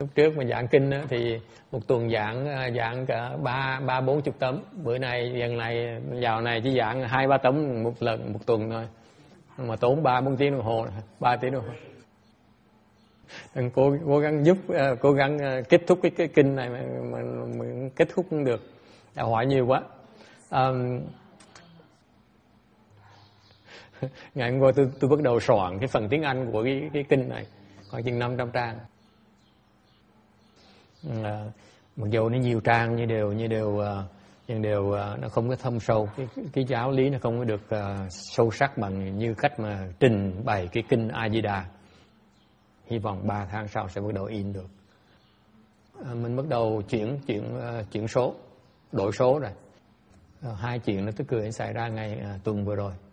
Lúc trước mà giảng kinh á, thì một tuần giảng cả 30-40 tấm. Bữa nay dần này dạo này chỉ giảng 2-3 tấm một lần một tuần thôi, mà tốn 3-4 tiếng đồng hồ, 3 tiếng đồng hồ. Đừng cố gắng cố gắng kết thúc cái kinh này mà kết thúc không được, đã hỏi nhiều quá. Ngày hôm qua tôi bắt đầu soạn cái phần tiếng Anh của cái kinh này, khoảng chừng 500 trang. Mặc dù nó nhiều trang nhưng đều nó không có thâm sâu, cái giáo lý nó không có được sâu sắc bằng như cách mà trình bày cái kinh A Di Đà. Hy vọng 3 tháng sau sẽ bắt đầu in được. Mình bắt đầu chuyển số, đổi số rồi. 2 chuyện nó tức cười xảy ra ngày tuần vừa rồi.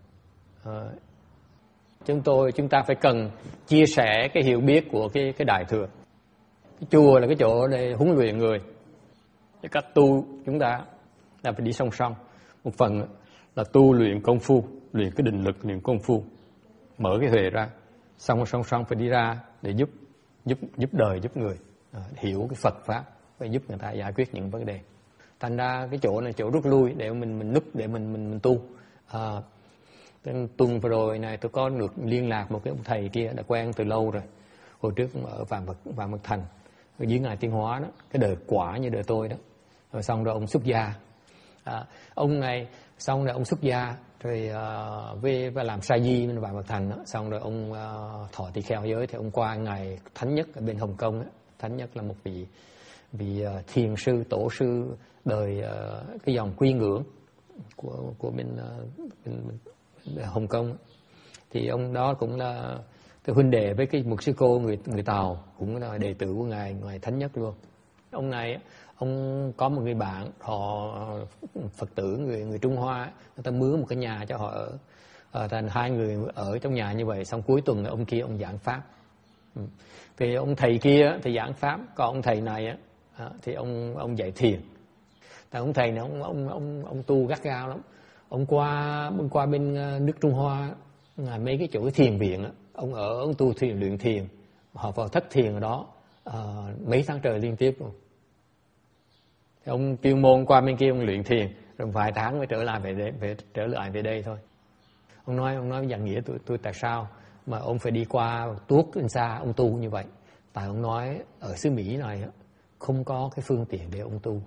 Chúng ta phải cần chia sẻ cái hiểu biết của cái Đại Thừa. Cái chùa là cái chỗ để huấn luyện người. Cái cách tu chúng ta là phải đi song song. Một phần là tu luyện công phu, luyện cái định lực, luyện công phu, mở cái huệ ra. Song song phải đi ra để giúp đời, giúp người hiểu cái Phật pháp và giúp người ta giải quyết những vấn đề. Thành ra cái chỗ này chỗ rút lui để mình núp để mình tu. Tuần vừa rồi này tôi có được liên lạc một cái ông thầy kia đã quen từ lâu rồi. Hồi trước ở Vạn Mật Thành, ở dưới Ngài Tiên Hóa đó, cái đời quả như đời tôi đó. Rồi xong rồi ông xuất gia. Ông này xong rồi ông xuất gia rồi và làm sa di bên Vạn Mật Thành đó. Xong rồi ông thọ tỳ kheo giới thì ông qua Ngài Thánh Nhất ở bên Hồng Kông đó. Thánh Nhất là một vị thiền sư, tổ sư đời cái dòng Quy Ngưỡng của bên Hồng Kông. Thì ông đó cũng là cái huynh đệ với cái một sư cô người Tàu, cũng là đệ tử của ngài Thánh Nhất luôn. Ông này ông có một người bạn họ Phật tử người Trung Hoa, người ta mướn một cái nhà cho họ ở. Thành 2 người ở trong nhà như vậy, xong cuối tuần ông kia ông giảng pháp. Thì ông thầy kia thì giảng pháp, còn ông thầy này thì ông dạy thiền. Tại ông thầy này ông tu gắt gao lắm. Ông qua bên nước Trung Hoa, mấy cái chỗ thiền viện á, ông tu thiền, luyện thiền, họ vào thất thiền ở đó mấy tháng trời liên tiếp luôn. Thì ông chuyên môn qua bên kia ông luyện thiền, rồi vài tháng mới trở lại về đây thôi. Ông nói dạng nghĩa tôi tại sao mà ông phải đi qua tuốt bên xa ông tu như vậy? Tại ông nói ở xứ Mỹ này không có cái phương tiện để ông tu.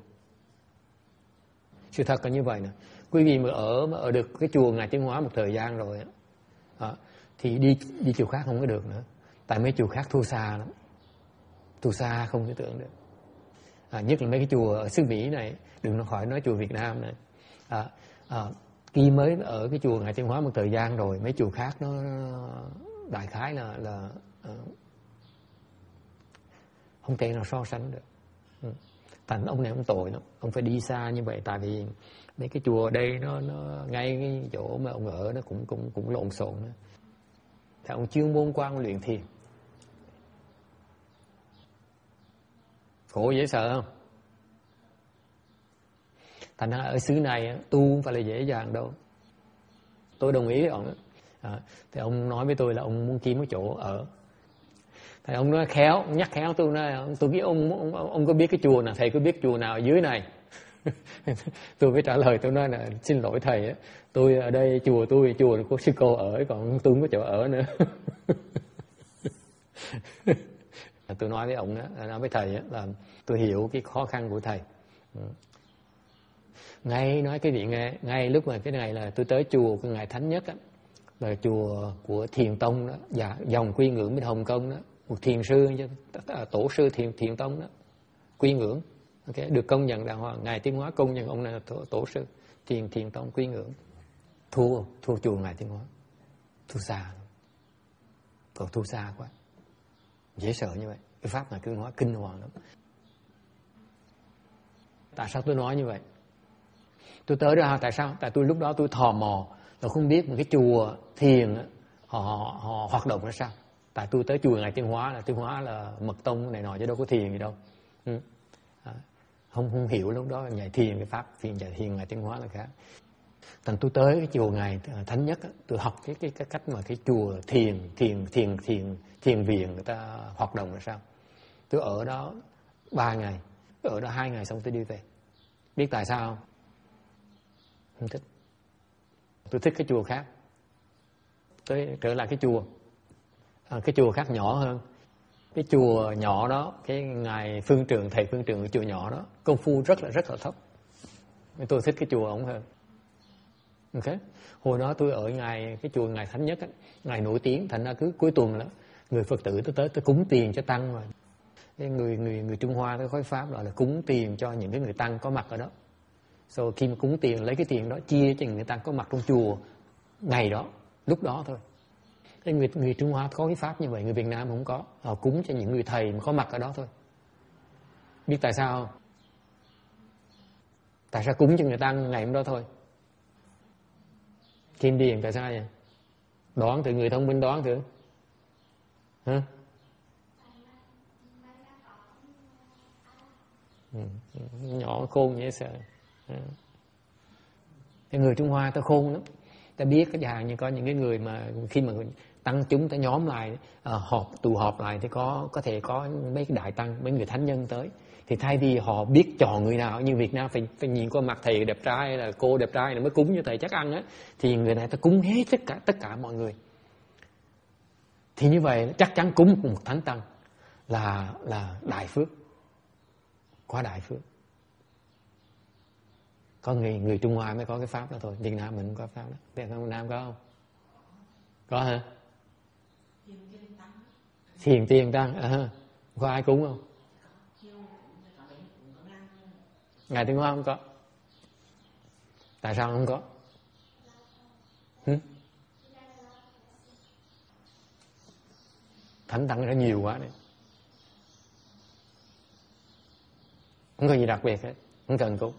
Sự thật là như vậy nè. Quý vị mà ở được cái chùa Ngài Tiên Hóa một thời gian rồi thì đi chùa khác không có được nữa. Tại mấy chùa khác thua xa lắm, thua xa không thể tưởng được. Nhất là mấy cái chùa ở xứ Mỹ này, đừng khỏi nói chùa Việt Nam này. Khi mới ở cái chùa Ngài Tiên Hóa một thời gian rồi, mấy chùa khác nó đại khái là không thể nào so sánh được. Thành ông này ông tội lắm, ông phải đi xa như vậy. Tại vì mấy cái chùa ở đây nó ngay cái chỗ mà ông ở nó cũng lộn xộn nữa. Thì ông chuyên môn qua ông luyện thiền. Khổ dễ sợ không? Thành ra ở xứ này tu không phải là dễ dàng đâu. Tôi đồng ý với ông. Thì ông nói với tôi là ông muốn kiếm cái chỗ ở. Thì ông nói khéo, ông nhắc khéo tôi nói tôi biết ông có biết cái chùa nào, thầy có biết chùa nào ở dưới này? Tôi mới trả lời, tôi nói là xin lỗi thầy, tôi ở đây chùa có sư cô ở, còn tôi không có chỗ ở nữa. Tôi nói với ông đó, nói với thầy là tôi hiểu cái khó khăn của thầy. Ngay nói cái vị nghe, ngay lúc mà cái này là tôi tới chùa của Ngài Thánh Nhất á, là chùa của Thiền Tông đó, dòng Quy Ngưỡng bên Hồng Kông đó, một thiền sư, tổ sư Thiền Tông đó, Quy Ngưỡng. Okay, được công nhận đàng hoàng, Ngài Tiên Hóa công nhận ông này là tổ sư Thiền Tông Quy Ngưỡng. Thua chùa Ngài Tiên Hóa, thua xa, còn thua xa quá, dễ sợ như vậy. Cái pháp Ngài Tiên Hóa kinh hoàng lắm. Tại sao tôi nói như vậy? Tôi tới đó tại sao? Tại tôi lúc đó tôi tò mò, tôi không biết một cái chùa thiền họ hoạt động ra sao. Tại tôi tới chùa Ngài Tiên Hóa là mật tông này nọ chứ đâu có thiền gì đâu. Không hiểu lúc đó nhảy thiền, cái pháp thiền Ngài Tiên Hóa là khác. Thành tôi tới cái chùa Ngài Thánh Nhất, tôi học cái cách mà cái chùa thiền viện người ta hoạt động là sao. Tôi ở đó 3 ngày, ở đó 2 ngày xong tôi đi về. Biết tại sao không? Không thích. Tôi thích cái chùa khác. Tôi trở lại cái chùa. Cái chùa khác nhỏ hơn. Cái chùa nhỏ đó, cái ngài phương trượng, thầy phương trượng của chùa nhỏ đó, công phu rất là thấp. Tôi thích cái chùa ông hơn. Ok. Hồi đó tôi ở cái chùa ngài Thánh Nhất á, ngài nổi tiếng, thành ra cứ cuối tuần đó người Phật tử tôi tới tôi cúng tiền cho tăng mà. Cái người Trung Hoa cái khói pháp gọi là cúng tiền cho những cái người tăng có mặt ở đó. Rồi khi mà cúng tiền, lấy cái tiền đó chia cho người tăng có mặt trong chùa ngày đó, lúc đó thôi. Cái người Trung Hoa có cái pháp như vậy, người Việt Nam không có. Họ cúng cho những người thầy mà có mặt ở đó thôi. Biết tại sao không? Tại sao cúng cho người tăng ngày hôm đó thôi? Kim điền tại sao vậy? Đoán thử, người thông minh đoán thử. Hả? Nhỏ khôn dễ sợ. Cái người Trung Hoa ta khôn lắm. Ta biết cái hàng như có những cái người mà khi mà tăng chúng ta nhóm lại, tụ họp lại thì có thể có mấy cái đại tăng, mấy người thánh nhân tới. Thì thay vì họ biết chọn người nào, như Việt Nam phải nhìn qua mặt thầy đẹp trai là cô đẹp trai là mới cúng như thầy chắc ăn á, thì người này ta cúng hết tất cả mọi người. Thì như vậy chắc chắn cúng một thánh tăng là đại phước, quá đại phước. Có người Trung Hoa mới có cái pháp đó thôi, Việt Nam mình không có pháp đó. Việt Nam có không? Có hả? Thiền tiền tăng, có ai cúng không? Ngài Tuyên Hoa không có. Tại sao không có? Thánh tăng nó nhiều quá đấy. Không có gì đặc biệt hết, không cần cúng.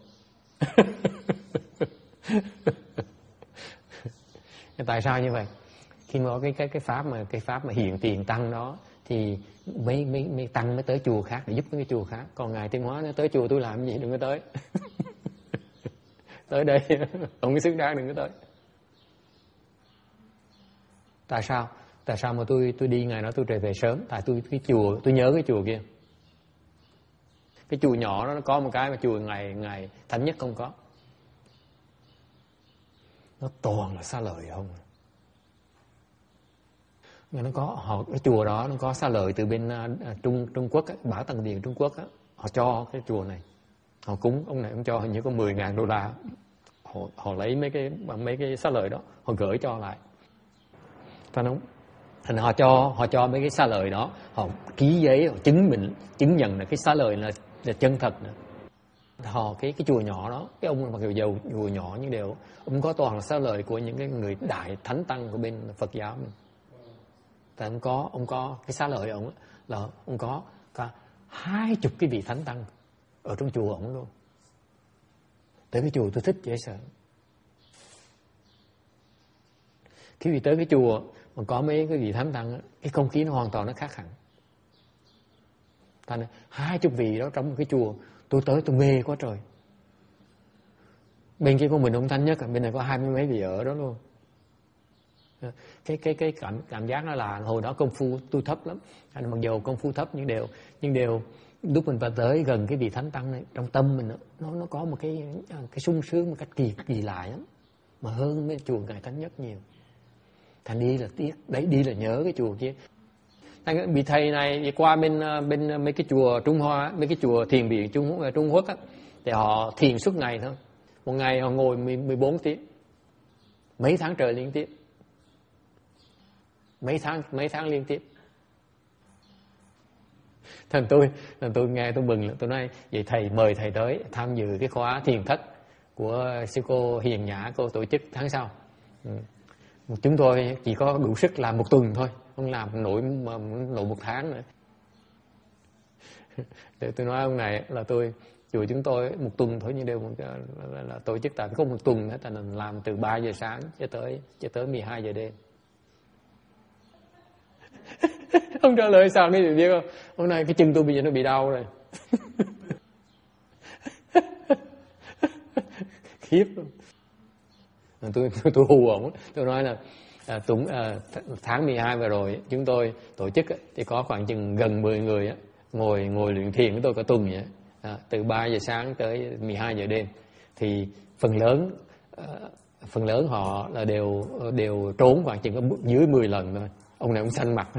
Tại sao như vậy? Khi mà có cái pháp mà hiện tiền tăng đó thì mấy tăng mới tới chùa khác để giúp cái chùa khác. Còn ngài Tuyên Hóa nó tới chùa tôi làm gì đừng có tới. Tới đây không có xứng đáng đừng có tới. Tại sao mà tôi đi ngày đó tôi trở về sớm? Tại tôi nhớ cái chùa kia. Cái chùa nhỏ đó nó có một cái mà chùa ngài Thánh Nhất không có. Nó toàn là xá lợi không. Nó có cái chùa đó nó có xá lợi từ bên Trung Quốc á, Bảo Tàng Điền Trung Quốc á, họ cho cái chùa này. Họ cúng ông này ông cho hình như có $10,000. Họ lấy mấy cái xá lợi đó, họ gửi cho lại. Phải không? Thành họ cho mấy cái xá lợi đó, họ ký giấy, họ chứng nhận là cái xá lợi là chân thật nữa. Cái chùa nhỏ đó, cái ông mặc dù chùa nhỏ nhưng đều ông có toàn là xá lợi của những cái người đại thánh tăng của bên Phật giáo mình. Tại ông có cái xá lợi ông là ông có cả 20 cái vị thánh tăng ở trong chùa ông luôn. Tới cái chùa tôi thích dễ sợ. Khi vì tới cái chùa mà có mấy cái vị thánh tăng, cái không khí nó hoàn toàn nó khác hẳn. Thành 20 vị đó trong một cái chùa, tôi tới tôi mê quá trời. Bên kia có mình ông Thánh Nhất, bên này có 20 mấy vị ở đó luôn. Cái cảm giác nó là hồi đó công phu tôi thấp lắm. Mặc dù công phu thấp nhưng đều lúc mình vào tới gần cái vị thánh tăng này, trong tâm mình nó có một cái sung sướng một cách kỳ lạ lắm, mà hơn mấy chùa ngài Thánh Nhất nhiều. Thành đi là tiếc, đấy đi là nhớ cái chùa kia. Vị thầy này đi qua bên mấy cái chùa Trung Hoa, mấy cái chùa thiền viện Trung Quốc á, thì họ thiền suốt ngày thôi. Một ngày họ ngồi 14 tiếng, mấy tháng trời liên tiếp, mấy tháng liên tiếp. Thành tôi nghe tôi mừng, tôi nói vậy thầy mời thầy tới tham dự cái khóa thiền thất của sư cô Hiền Nhã, cô tổ chức tháng sau. Chúng tôi chỉ có đủ sức làm 1 tuần thôi, không làm nổi 1 tháng nữa. Tôi nói ông này là chùa chúng tôi 1 tuần thôi, nhưng đều là tổ chức tại không 1 tuần hết, là làm từ 3 giờ sáng cho tới 12 giờ đêm. Ông trả lời sao đấy biết không? Hôm nay cái chân tôi bây giờ nó bị đau rồi. Khiếp luôn. Tôi hù ổng, tôi nói là tháng 12 vừa rồi chúng tôi tổ chức thì có khoảng chừng gần 10 người ngồi luyện thiền với tôi cả tuần vậy. Từ 3 giờ sáng tới 12 giờ đêm, thì phần lớn họ là đều trốn khoảng chừng có dưới 10 lần thôi. Ông này ông xanh mặt.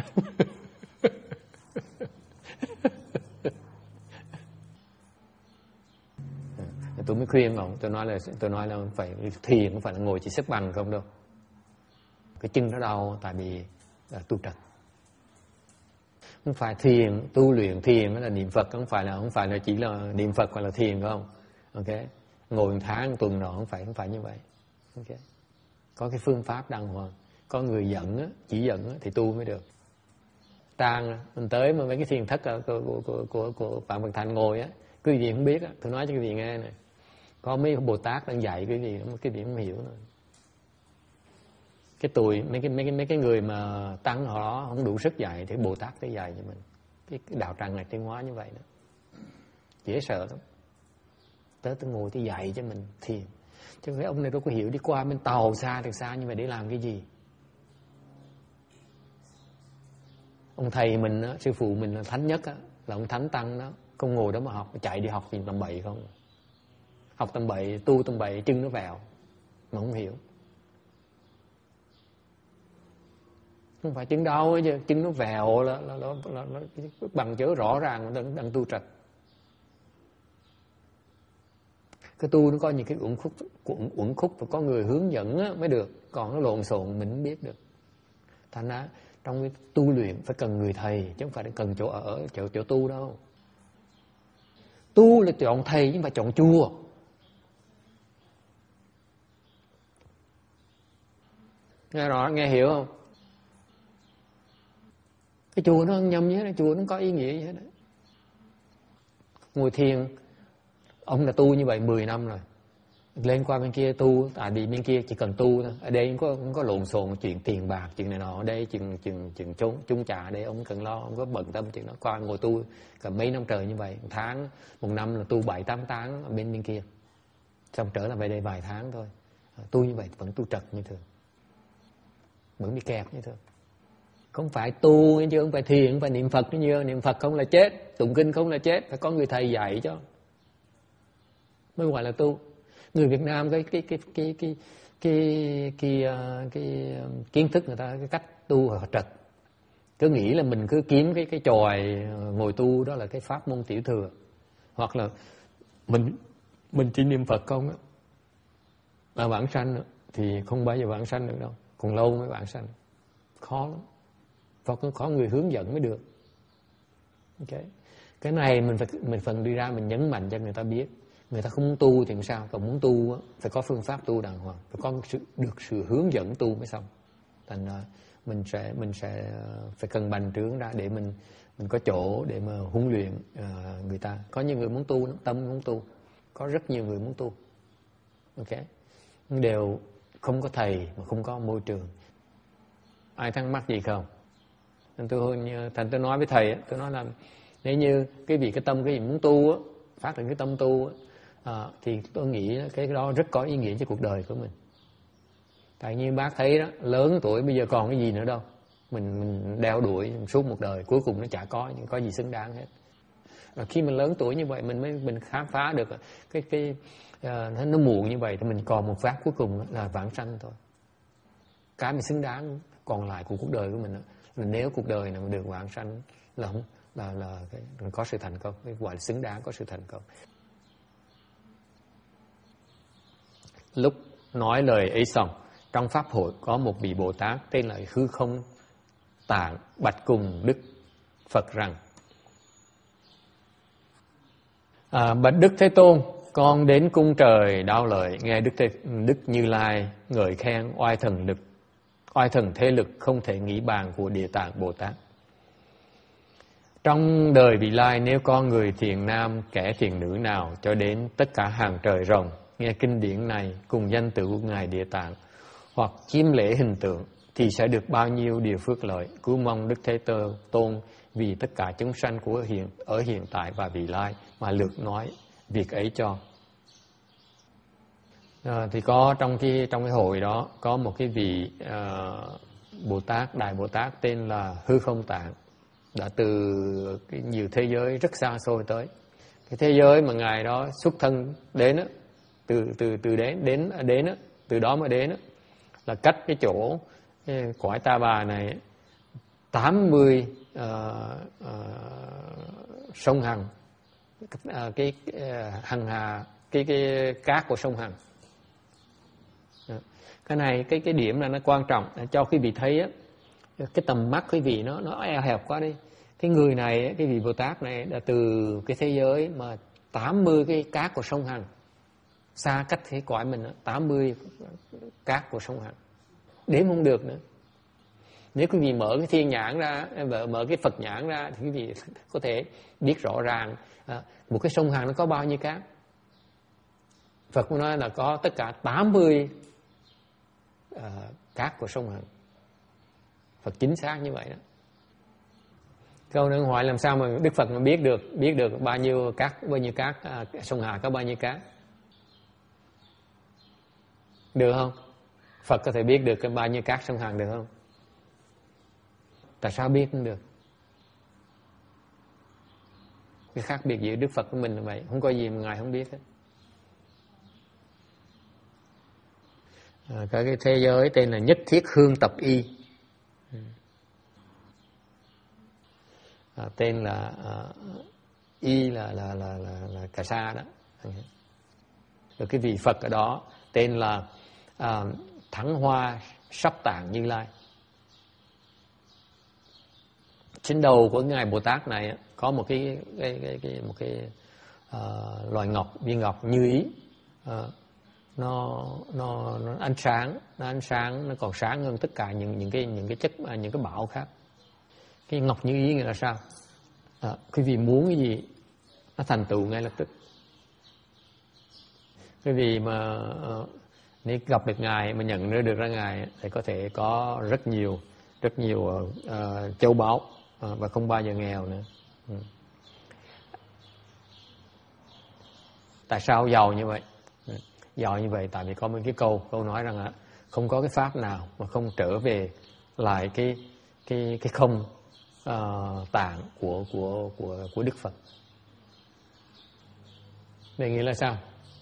Tôi mới khuyên ông, tôi nói là phải thiền, không phải là ngồi chỉ xếp bằng không đâu. Cái chân nó đau tại vì tu trật. Không phải thiền, tu luyện thiền là niệm Phật, không phải là chỉ là niệm Phật hoặc là thiền không? Ok. Ngồi một tháng, một tuần rồi không phải như vậy. Ok. Có cái phương pháp đàng hoàng. Có người dẫn chỉ dẫn thì tu mới được. Trang mình tới mà mấy cái thiền thất của Phạm Văn Thành ngồi á, quý vị không biết á, tôi nói cho quý vị nghe này. Có mấy Bồ Tát đang dạy quý vị không hiểu nữa. Cái tuổi mấy cái người mà tăng họ đó không đủ sức dạy thì Bồ Tát tới dạy cho mình. Cái đạo tràng này tiến hóa như vậy đó. Dễ sợ lắm. Tới tôi ngồi tôi dạy cho mình thiền. Chứ cái ông này đâu có hiểu đi qua bên tàu xa từ xa như vậy để làm cái gì. Ông thầy mình á, sư phụ mình là thánh nhất á, là ông thánh tăng đó, không ngồi đó mà học, chạy đi học gì tầm bậy không. Học tầm bậy, tu tầm bậy, chân nó vào mà không hiểu. Không phải chân đau ấy chứ, chân nó vèo là bằng chứng rõ ràng đang tu trật. Cái tu nó có những cái uẩn khúc và có người hướng dẫn mới được, còn nó lộn xộn mình không biết được. Thành ra trong cái tu luyện phải cần người thầy chứ không phải cần chỗ ở, chỗ tu đâu. Tu là chọn thầy chứ không phải chọn chùa. Nghe rõ, nghe hiểu không? Cái chùa nó không nhầm gì hết, chùa nó có ý nghĩa gì hết. Ngồi thiền, ông là tu như vậy 10 năm rồi. Lên qua bên kia tu, tại vì bên kia chỉ cần tu thôi. Ở đây không có lộn xộn chuyện tiền bạc, chuyện này nọ. Ở đây chuyện chung trà, ở đây ông cần lo, ông có bận tâm chuyện đó. Qua ngồi tu cả mấy năm trời như vậy, một tháng, một năm là tu 7-8 tháng ở bên kia. Xong trở lại về đây vài tháng thôi. Tu như vậy vẫn tu trật như thường. Vẫn bị kẹt như thường. Không phải tu chứ không phải thiền, không phải niệm Phật như niệm Phật không là chết, tụng kinh không là chết, phải có người thầy dạy cho mới gọi là tu. Người Việt Nam cái kiến thức người ta, cái cách tu họ trật, cứ nghĩ là mình cứ kiếm cái chòi ngồi tu đó là cái pháp môn tiểu thừa, hoặc là mình chỉ niệm Phật không á là vãng sanh, thì không bao giờ vãng sanh được đâu, còn lâu mới vãng sanh, khó lắm. Và có người hướng dẫn mới được. Okay. Cái này mình phần đi ra mình nhấn mạnh cho người ta biết. Người ta không muốn tu thì sao? Còn muốn tu phải có phương pháp tu đàng hoàng, phải có được sự hướng dẫn tu mới xong. Thành ra mình sẽ phải cân bằng trước ra để mình có chỗ để mà huấn luyện người ta. Có những người muốn tu, tâm muốn tu, có rất nhiều người muốn tu. Ok, đều không có thầy mà không có môi trường. Ai thắc mắc gì không? Thành tôi nói với thầy, tôi nói là nếu như cái tâm cái gì muốn tu phát triển cái tâm tu thì tôi nghĩ cái đó rất có ý nghĩa cho cuộc đời của mình. Tại như bác thấy đó, lớn tuổi bây giờ còn cái gì nữa đâu, mình đeo đuổi suốt một đời, cuối cùng nó chả có gì xứng đáng hết. Và khi mình lớn tuổi như vậy mình khám phá được nó muộn như vậy thì mình còn một phát cuối cùng là vãng sanh thôi. Cái mình xứng đáng còn lại của cuộc đời của mình đó, là nếu cuộc đời này mà được vãng sanh là có sự thành công, cái gọi là xứng đáng có sự thành công. Lúc nói lời ấy xong, trong pháp hội có một vị Bồ Tát tên là Hư Không Tạng bạch cùng Đức Phật rằng: bạch Đức Thế Tôn, con đến cung trời Đao Lợi nghe Đức Như Lai ngợi khen oai thần thế lực không thể nghĩ bàn của Địa Tạng Bồ Tát. Trong đời vị lai, nếu có người thiện nam kẻ thiện nữ nào cho đến tất cả hàng trời rồng nghe kinh điển này cùng danh tự của Ngài Địa Tạng hoặc chiêm lễ hình tượng, thì sẽ được bao nhiêu điều phước lợi. Cứu mong Đức Thế Tôn vì tất cả chúng sanh ở hiện tại và vị lai mà lược nói việc ấy cho. Thì có trong cái hội đó có một cái vị Bồ Tát, Đại Bồ Tát tên là Hư Không Tạng. đã từ nhiều thế giới rất xa xôi tới. Cái thế giới mà Ngài đó xuất thân đến á, từ đến á, từ đó mà đến á, là cách cái chỗ cõi Ta Bà này 80 sông Hằng, cái Hằng Hà, cái cát của sông Hằng. Cái này cái điểm là nó quan trọng cho quý vị thấy á, cái tầm mắt quý vị nó eo hẹp quá đi. Cái người này, cái vị Bồ Tát này đã từ cái thế giới mà 80 cái cát của sông Hằng, xa cách thế cõi mình đó, 80 cát của sông Hằng, đếm không được nữa. Nếu quý vị mở cái thiên nhãn ra, mở cái Phật nhãn ra, thì quý vị có thể biết rõ ràng một cái sông Hằng nó có bao nhiêu cát. Phật cũng nói là có tất cả 80 cát của sông Hằng. Phật chính xác như vậy đó. Câu nữa hỏi làm sao mà Đức Phật mà biết được bao nhiêu cát sông Hà có bao nhiêu cát? Được không? Phật có thể biết được cái bao nhiêu cát sông Hằng được không? Tại sao biết không được? Cái khác biệt giữa Đức Phật của mình là vậy, không có gì mà Ngài không biết hết. Cái thế giới tên là Nhất Thiết Hương Tập Y, tên là Y là Cà Sa đó. Rồi cái vị Phật ở đó tên là Thắng Hoa Sắp Tạng Như Lai. Trên đầu của Ngài Bồ Tát này có một cái loài ngọc, viên ngọc như ý, nó ánh sáng, nó còn sáng hơn tất cả những cái bảo khác. Cái ngọc như ý nghĩa là sao? Quý vị muốn cái gì nó thành tựu ngay lập tức. Quý vị mà nếu gặp được Ngài mà nhận ra được ra Ngài thì có thể có rất nhiều châu báu và không bao giờ nghèo nữa. Tại sao giàu như vậy? Giàu như vậy tại vì có một cái câu nói rằng không có cái pháp nào mà không trở về lại cái không tạng của Đức Phật. Đây nghĩa là sao?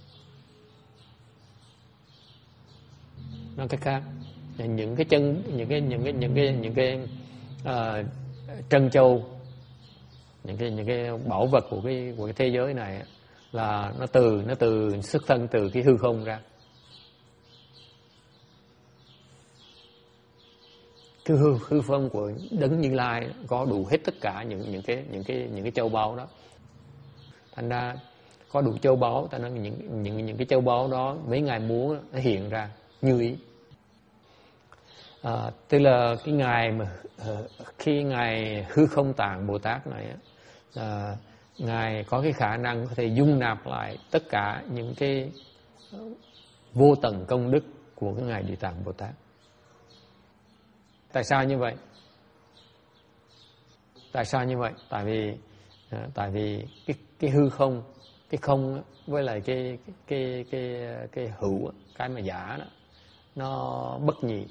Nói cách khác, những cái chân, những cái trân châu, những cái bảo vật của cái thế giới này là nó từ xuất thân từ cái hư không ra. Cái hư không của Đấng Như Lai có đủ hết tất cả những cái châu báu đó. Thành ra có đủ châu báu, ta nói những cái châu báu đó mấy ngài muốn nó hiện ra như ý. Tức là cái ngài mà khi ngài hư không tạng Bồ Tát này ngài có cái khả năng có thể dung nạp lại tất cả những cái vô tận công đức của cái ngài Địa Tạng Bồ Tát. Tại sao như vậy? Tại sao như vậy? Tại vì cái hư không, cái không với lại cái hữu, cái mà giả đó, nó bất nhị.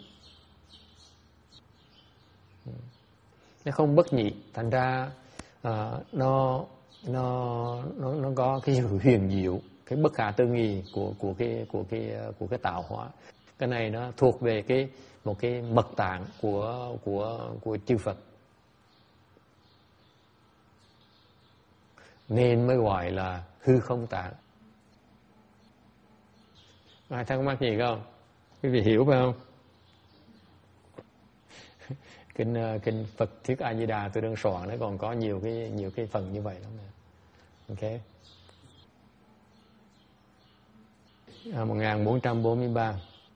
Nó không bất nhị, thành ra nó có cái huyền diệu, cái bất khả tư nghị của cái tạo hóa. Cái này nó thuộc về một cái mật tạng của chư Phật, nên mới gọi là hư không tạng. Ai thắc mắc gì không? Quý vị hiểu phải không? Kinh Phật Thuyết A Di Đà tôi đang soạn nó còn có nhiều cái phần như vậy lắm nè. Ok. 1443.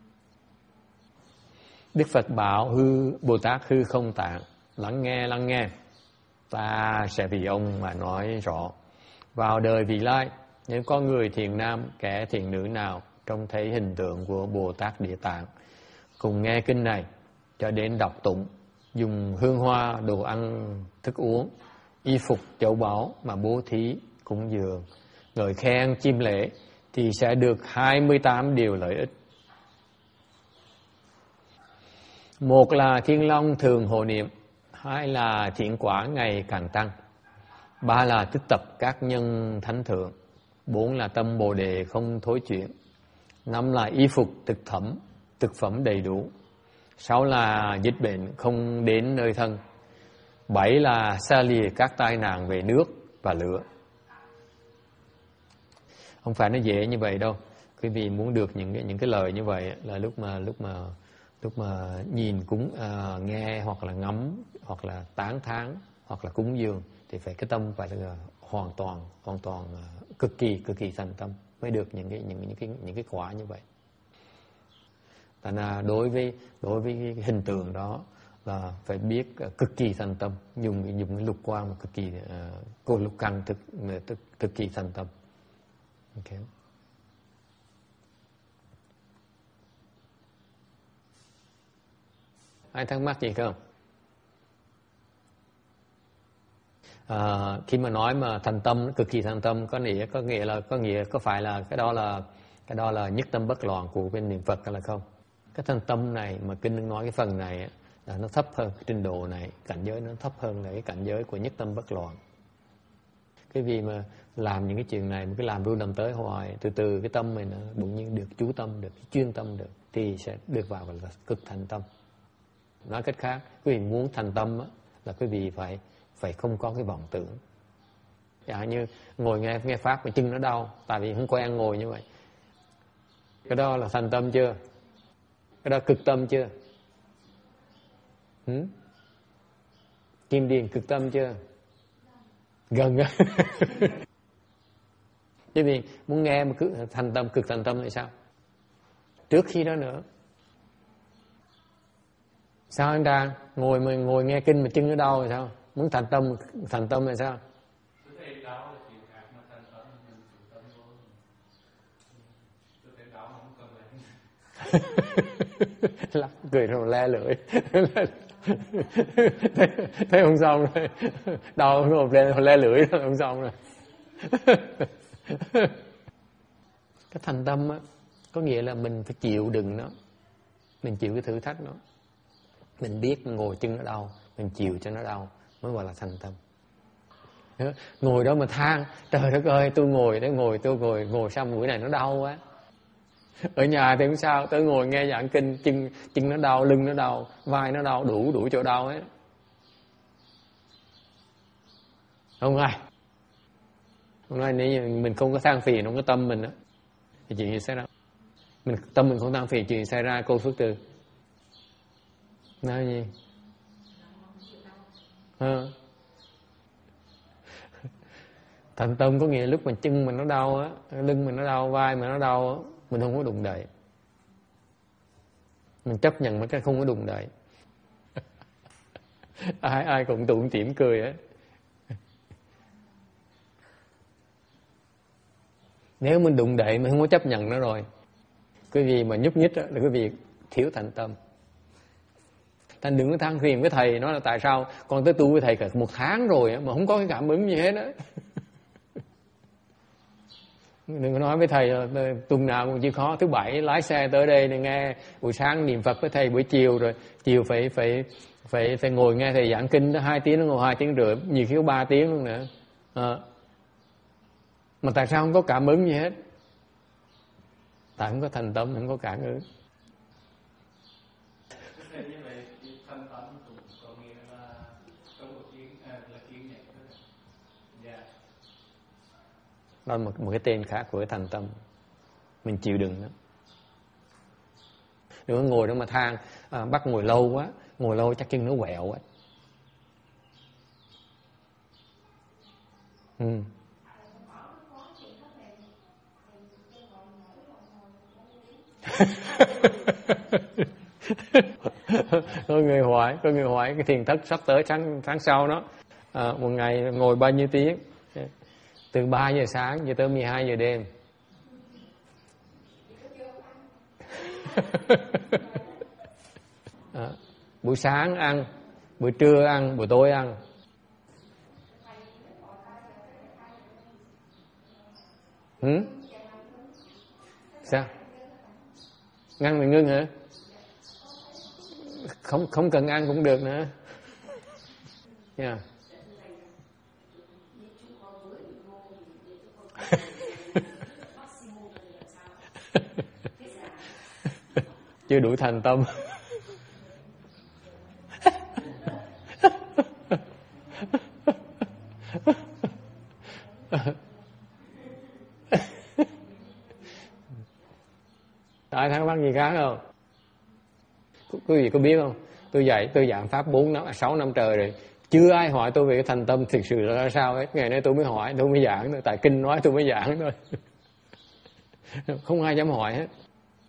Đức Phật bảo Bồ Tát hư không tạng, lắng nghe, ta sẽ vì ông mà nói rõ. Vào đời vị lai, nếu có người thiện nam, kẻ thiện nữ nào trông thấy hình tượng của Bồ Tát Địa Tạng, cùng nghe kinh này cho đến đọc tụng, dùng hương hoa, đồ ăn, thức uống, y phục, châu báu mà bố thí, cúng dường, ngợi khen, chiêm lễ, thì sẽ được 28 điều lợi ích. Một là Thiên Long thường hộ niệm, 2 là thiện quả ngày càng tăng. 3 là tích tập các nhân thánh thượng. 4 là tâm bồ đề không thối chuyển. 5 là y phục thực phẩm đầy đủ. 6 là dịch bệnh không đến nơi thân. 7 là xa lìa các tai nạn về nước và lửa. Không phải nó dễ như vậy đâu. Quý vị muốn được những cái lời như vậy là lúc mà nhìn cúng nghe hoặc là ngắm hoặc là tán thán hoặc là cúng dường thì cái tâm phải là hoàn toàn cực kỳ thành tâm mới được những cái quả như vậy. Thành ra đối với cái hình tượng đó là phải biết cực kỳ thành tâm, dùng cái lục quang mà cực kỳ cô lục căn cực kỳ thành tâm. Okay. Ai thắc mắc gì không? Khi mà nói mà thành tâm, cực kỳ thành tâm có phải là cái đó là nhất tâm bất loạn của bên niệm Phật hay là không? Cái thành tâm này mà kinh nói cái phần này là nó thấp hơn, cái trình độ này, cảnh giới nó thấp hơn là cái cảnh giới của nhất tâm bất loạn. Cái vì mà làm những cái chuyện này, mà cứ làm luôn làm tới hoài, từ từ cái tâm mình nó đột nhiên được chú tâm, được chuyên tâm được, thì sẽ được vào gọi là cực thành tâm. Nói cách khác, quý vị muốn thành tâm là quý vị phải không có cái vọng tưởng. Giả như ngồi nghe pháp mà chân nó đau, tại vì không quen ngồi như vậy. Cái đó là thành tâm chưa? Cái đó cực tâm chưa? Kim điền cực tâm chưa? Gần á. Chứ vì muốn nghe mà cứ thành tâm, cực thành tâm thì sao? Trước khi đó nữa. Sao anh ta ngồi nghe kinh mà chân nó đau thì sao? Muốn thành tâm là sao? Lắc cười rồi le lưỡi. Thấy không xong rồi. Đau ngồi lên le lưỡi không xong rồi. Cái thành tâm á có nghĩa là mình phải chịu đựng nó. Mình chịu cái thử thách nó. Mình biết ngồi chân nó đau, mình chịu cho nó đau mới gọi là thành tâm. Ngồi đó mà than, trời đất ơi, tôi ngồi xong buổi này nó đau quá. Ở nhà thì không sao, tôi ngồi nghe giảng kinh, chân nó đau, lưng nó đau, vai nó đau, đủ chỗ đau hết. Không ai. Hôm nay nếu mình không có than phiền trong cái tâm mình á, thì chuyện gì xảy ra? Tâm mình không than phiền, chuyện gì xảy ra cô Phước Từ? Nói gì? Thành tâm có nghĩa lúc mà chân mình nó đau á, lưng mình nó đau, vai mình nó đau á, mình không có đụng đậy. Mình chấp nhận mấy cái không có đụng đậy. ai cũng tủm tỉm cười á. Nếu mình đụng đậy mình không có chấp nhận nó rồi, cái gì mà nhúc nhích đó là cái việc thiếu thành tâm. Thành đừng có than phiền với thầy, nói là tại sao con tới tu với thầy cả 1 tháng rồi mà không có cái cảm ứng gì hết á. Đừng có nói với thầy tuần nào cũng chịu khó, thứ Bảy lái xe tới đây để nghe buổi sáng niệm Phật với thầy, buổi chiều rồi chiều phải ngồi nghe thầy giảng kinh 2 tiếng, nó ngồi 2 tiếng rưỡi, nhiều khi có 3 tiếng luôn nữa. Mà tại sao không có cảm ứng gì hết? Tại không có thành tâm, không có cảm ứng. Đó là một cái tên khác của cái thành tâm. Mình chịu đựng đó. Đừng có ngồi đó mà than, bắt ngồi lâu quá, ngồi lâu chắc chân nó quẹo á. Có người hỏi cái thiền thất sắp tới tháng sau đó, một ngày ngồi bao nhiêu tiếng? Từ 3 giờ sáng cho tới 12 giờ đêm. Buổi sáng ăn, buổi trưa ăn, buổi tối ăn. Sao? Ngăn mình ngưng hả? Không cần ăn cũng được nữa. Yeah. Chưa đủ thành tâm. Ai thắc mắc gì khác không? Quý vị có biết không? Tôi giảng pháp 6 năm trời rồi, chưa ai hỏi tôi về cái thành tâm thực sự là ra sao hết. Ngày nay tôi mới hỏi, tôi mới giảng thôi, tại kinh nói tôi mới giảng thôi. Không ai dám hỏi hết.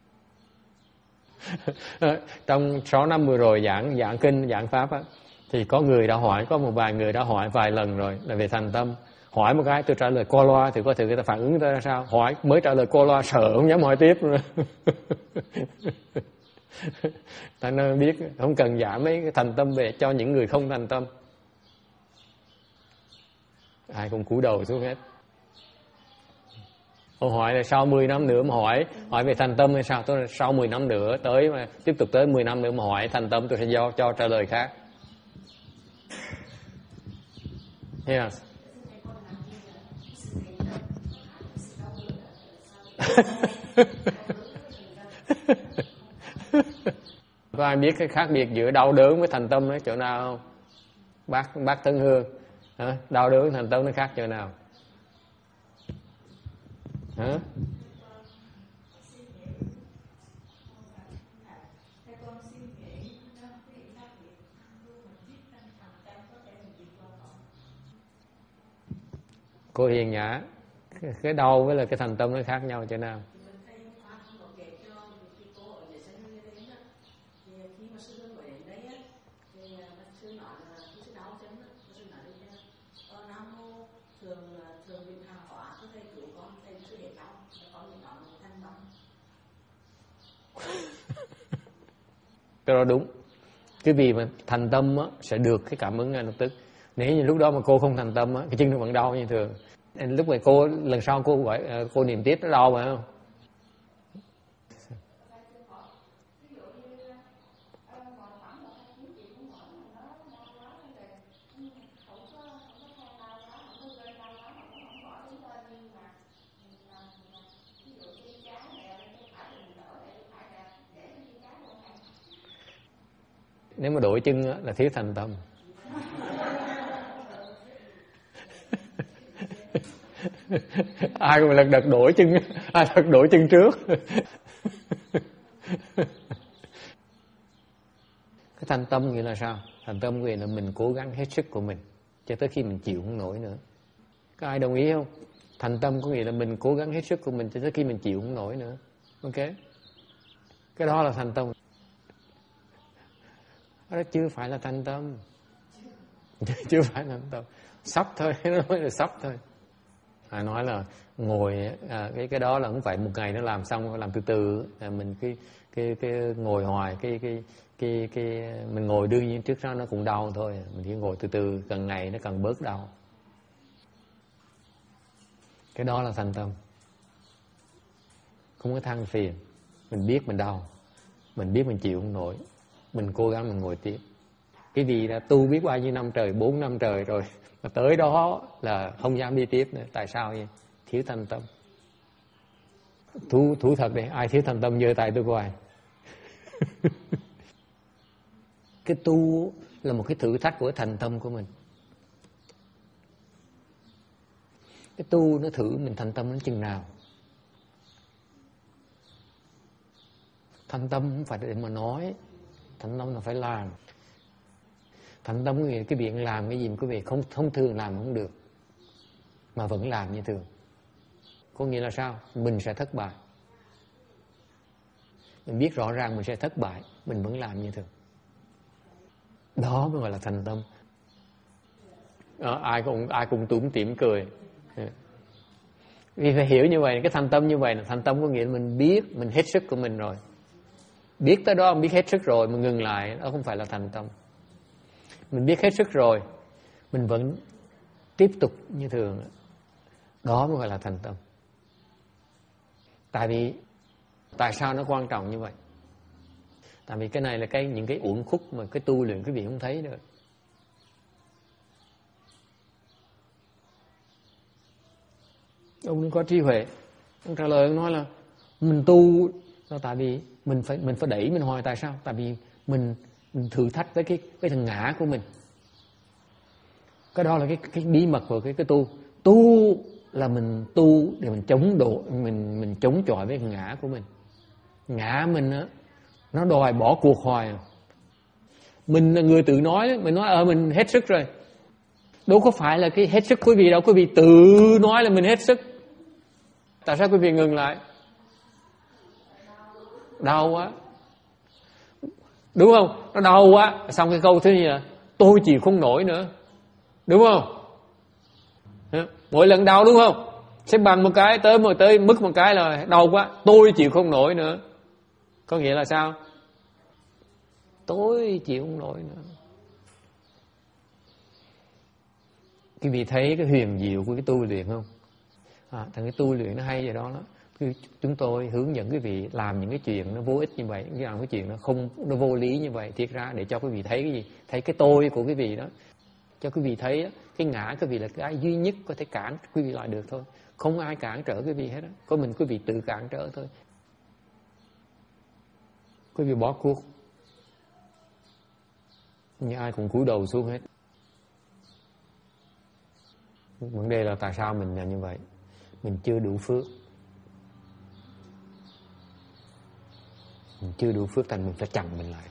Trong 6 năm vừa rồi giảng kinh, giảng pháp á, thì có một vài người đã hỏi vài lần rồi là về thành tâm. Hỏi một cái tôi trả lời qua loa thì có thể người ta phản ứng ra sao. Hỏi mới trả lời qua loa sợ không dám hỏi tiếp nữa. Ta nên biết không cần giảng mấy cái thành tâm về cho những người không thành tâm. Ai cũng cúi đầu xuống hết. Ông hỏi là sau 10 năm nữa mà hỏi về thành tâm hay sao? Tôi là sau 10 năm nữa tới mà tiếp tục tới 10 năm nữa mà hỏi thành tâm tôi sẽ cho trả lời khác. Yeah. Có ai biết cái khác biệt giữa đau đớn với thành tâm nó chỗ nào không? Bác Thân Hương, đau đớn thành tâm nó khác chỗ nào? Hả? Cô Hiền Nhã, cái đau với là cái thành tâm nó khác nhau chỗ nào? Cái đó đúng. Cái vì mà thành tâm á, sẽ được cái cảm ứng ngay lập tức. Nếu như lúc đó mà cô không thành tâm á, cái chân nó vẫn đau như thường. Lúc này lần sau cô gọi cô niệm tiếp nó đau phải không? Nếu mà đổi chân á, là thiếu thành tâm. Ai cũng lật đật đổi chân, ai lật đổi chân trước. Cái thành tâm nghĩa là sao? Thành tâm nghĩa là mình cố gắng hết sức của mình cho tới khi mình chịu không nổi nữa. Có ai đồng ý không? Thành tâm có nghĩa là mình cố gắng hết sức của mình cho tới khi mình chịu không nổi nữa. Ok? Cái đó là thành tâm. Đó chưa phải là thành tâm. Chưa phải là thành tâm. Sắp thôi, nó nói là sắp thôi. Nói là ngồi cái đó là không phải một ngày nó làm xong, làm từ từ. Mình cái ngồi hoài cái mình ngồi đương nhiên trước đó nó cũng đau thôi. Mình chỉ ngồi từ từ, càng ngày nó càng bớt đau. Cái đó là thành tâm. Không có than phiền. Mình biết mình đau, mình biết mình chịu không nổi, mình cố gắng mình ngồi tiếp. Cái vì là tu biết bao nhiêu năm trời, 4 năm trời rồi, mà tới đó là không dám đi tiếp nữa. Tại sao vậy? Thiếu thành tâm. Thú thật đi, ai thiếu thành tâm giơ tay tôi coi. Cái tu là một cái thử thách của thành tâm của mình. Cái tu nó thử mình thành tâm đến chừng nào. Thành tâm không phải để mà nói, thành tâm là phải làm. Thành tâm có nghĩa là cái việc làm cái gì mà quý vị không thường làm không được, mà vẫn làm như thường. Có nghĩa là sao? Mình sẽ thất bại. Mình biết rõ ràng mình sẽ thất bại, mình vẫn làm như thường. Đó mới gọi là thành tâm. Ai cũng túm tỉm cười. Vì phải hiểu như vậy, cái thành tâm như vậy là thành tâm có nghĩa là mình biết, mình hết sức của mình rồi. Biết tới đó, mình biết hết sức rồi, mình ngừng lại, đó không phải là thành tâm. Mình biết hết sức rồi, mình vẫn tiếp tục như thường. Đó mới gọi là thành tâm. Tại sao nó quan trọng như vậy? Tại vì cái này là những cái uẩn khúc mà cái tu luyện quý vị không thấy được. Ông có trí huệ. Ông trả lời, ông nói là mình tu là tại vì mình phải đẩy. Mình hỏi tại sao? Tại vì mình thử thách với cái thằng ngã của mình. Cái đó là cái bí mật của cái tu. Tu là mình tu để mình chống độ, mình chống chọi với cái ngã của mình. Ngã mình á, nó đòi bỏ cuộc hoài. Mình là người tự nói, mình nói mình hết sức rồi. Đâu có phải là cái hết sức quý vị đâu, quý vị tự nói là mình hết sức. Tại sao quý vị ngừng lại? Đau quá. Đúng không? Nó đau quá. Xong cái câu thứ gì là tôi chịu không nổi nữa. Đúng không? Mỗi lần đau đúng không? Sẽ bằng một cái, tới mức một cái là đau quá, tôi chịu không nổi nữa. Có nghĩa là sao? Tôi chịu không nổi nữa. Quý vị thấy cái huyền diệu của cái tu luyện không? Thằng cái tu luyện nó hay vậy đó. Chúng tôi hướng dẫn quý vị làm những cái chuyện nó vô ích như vậy, làm cái chuyện nó vô lý như vậy, thiệt ra để cho quý vị thấy cái gì? Thấy cái tôi của quý vị đó. Cho quý vị thấy cái ngã quý vị là cái duy nhất có thể cản quý vị lại được thôi. Không ai cản trở quý vị hết đó. Có mình quý vị tự cản trở thôi. Quý vị bỏ cuộc, nhưng ai cũng cúi đầu xuống hết. Vấn đề là tại sao mình là như vậy? Mình chưa đủ phước. Mình chưa đủ phước thành mình phải chặn mình lại.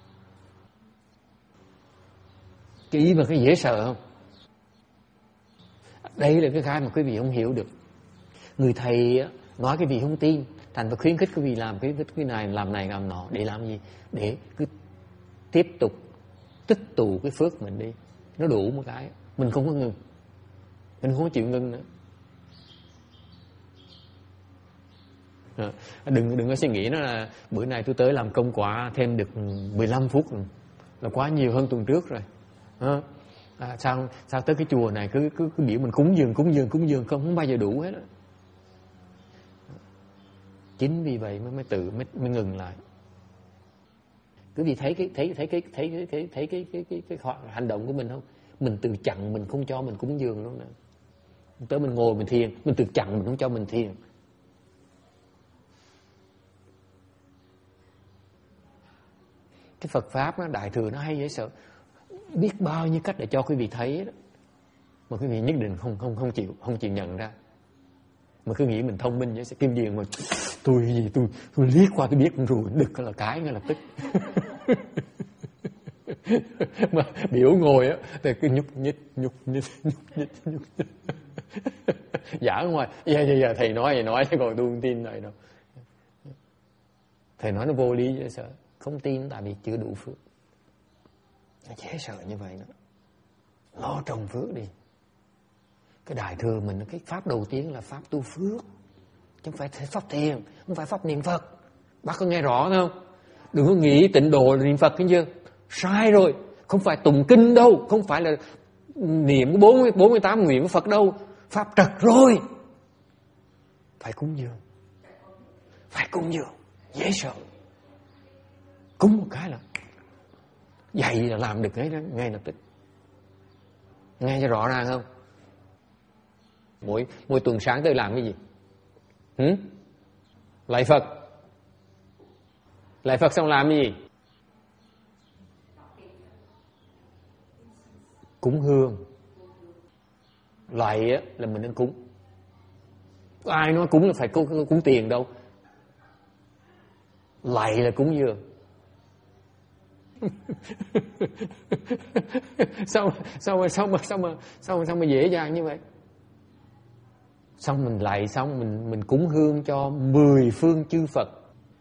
Cái ý mà cái dễ sợ không? Đây là cái mà quý vị không hiểu được. Người thầy nói cái vị không tin, thành phải khuyến khích quý vị làm cái này làm nọ. Để làm gì? Để cứ tiếp tục tích tụ cái phước mình đi. Nó đủ một cái, mình không có ngừng. Mình không có chịu ngưng nữa. Đừng có suy nghĩ nó là bữa nay tôi tới làm công quả thêm được 15 phút rồi. Là quá nhiều hơn tuần trước rồi. Sao tới cái chùa này cứ biểu mình cúng dường không bao giờ đủ hết đó. Chính vì vậy mới ngừng lại. Quý vị thấy cái hành động của mình không? Mình tự chặn mình không cho mình cúng dường luôn nè. Tới mình ngồi mình thiền, mình tự chặn mình không cho mình thiền. Cái Phật pháp nó, Đại thừa nó hay dễ sợ. Biết bao nhiêu cách để cho quý vị thấy đó. Mà quý vị nhất định không chịu nhận ra. Mà cứ nghĩ mình thông minh vậy, Kim Điền mà tôi liếc qua tôi biết rồi, đực là cái ngay lập tức. Mà biểu ngồi á thì cứ nhúc nhích. Giả ở ngoài, giờ thầy nói vậy nói chứ còn tôi không tin này đâu. Thầy nói nó vô lý dễ sợ. Không tin tại vì chưa đủ phước. Nó dễ sợ như vậy đó. Lo trồng phước đi. Cái Đại thừa mình, cái pháp đầu tiên là pháp tu phước, chứ không phải pháp thiền, không phải pháp niệm Phật. Bác có nghe rõ không? Đừng có nghĩ tịnh độ là niệm Phật cái chưa? Sai rồi. Không phải tụng kinh đâu, không phải là niệm 48 nguyện của Phật đâu. Pháp trật rồi. Phải cúng dường. Dễ sợ. Cúng một cái là vậy là làm được ngay lập tức. Nghe cho rõ ràng không? Mỗi tuần sáng tôi làm cái gì? Lạy Phật xong làm cái gì? Cúng hương. Lạy là mình đang cúng. Có ai nói cúng là phải cúng tiền đâu. Lạy là cúng dường. Sao mà dễ dàng như vậy? Xong mình lạy xong mình cúng hương cho 10 phương chư Phật.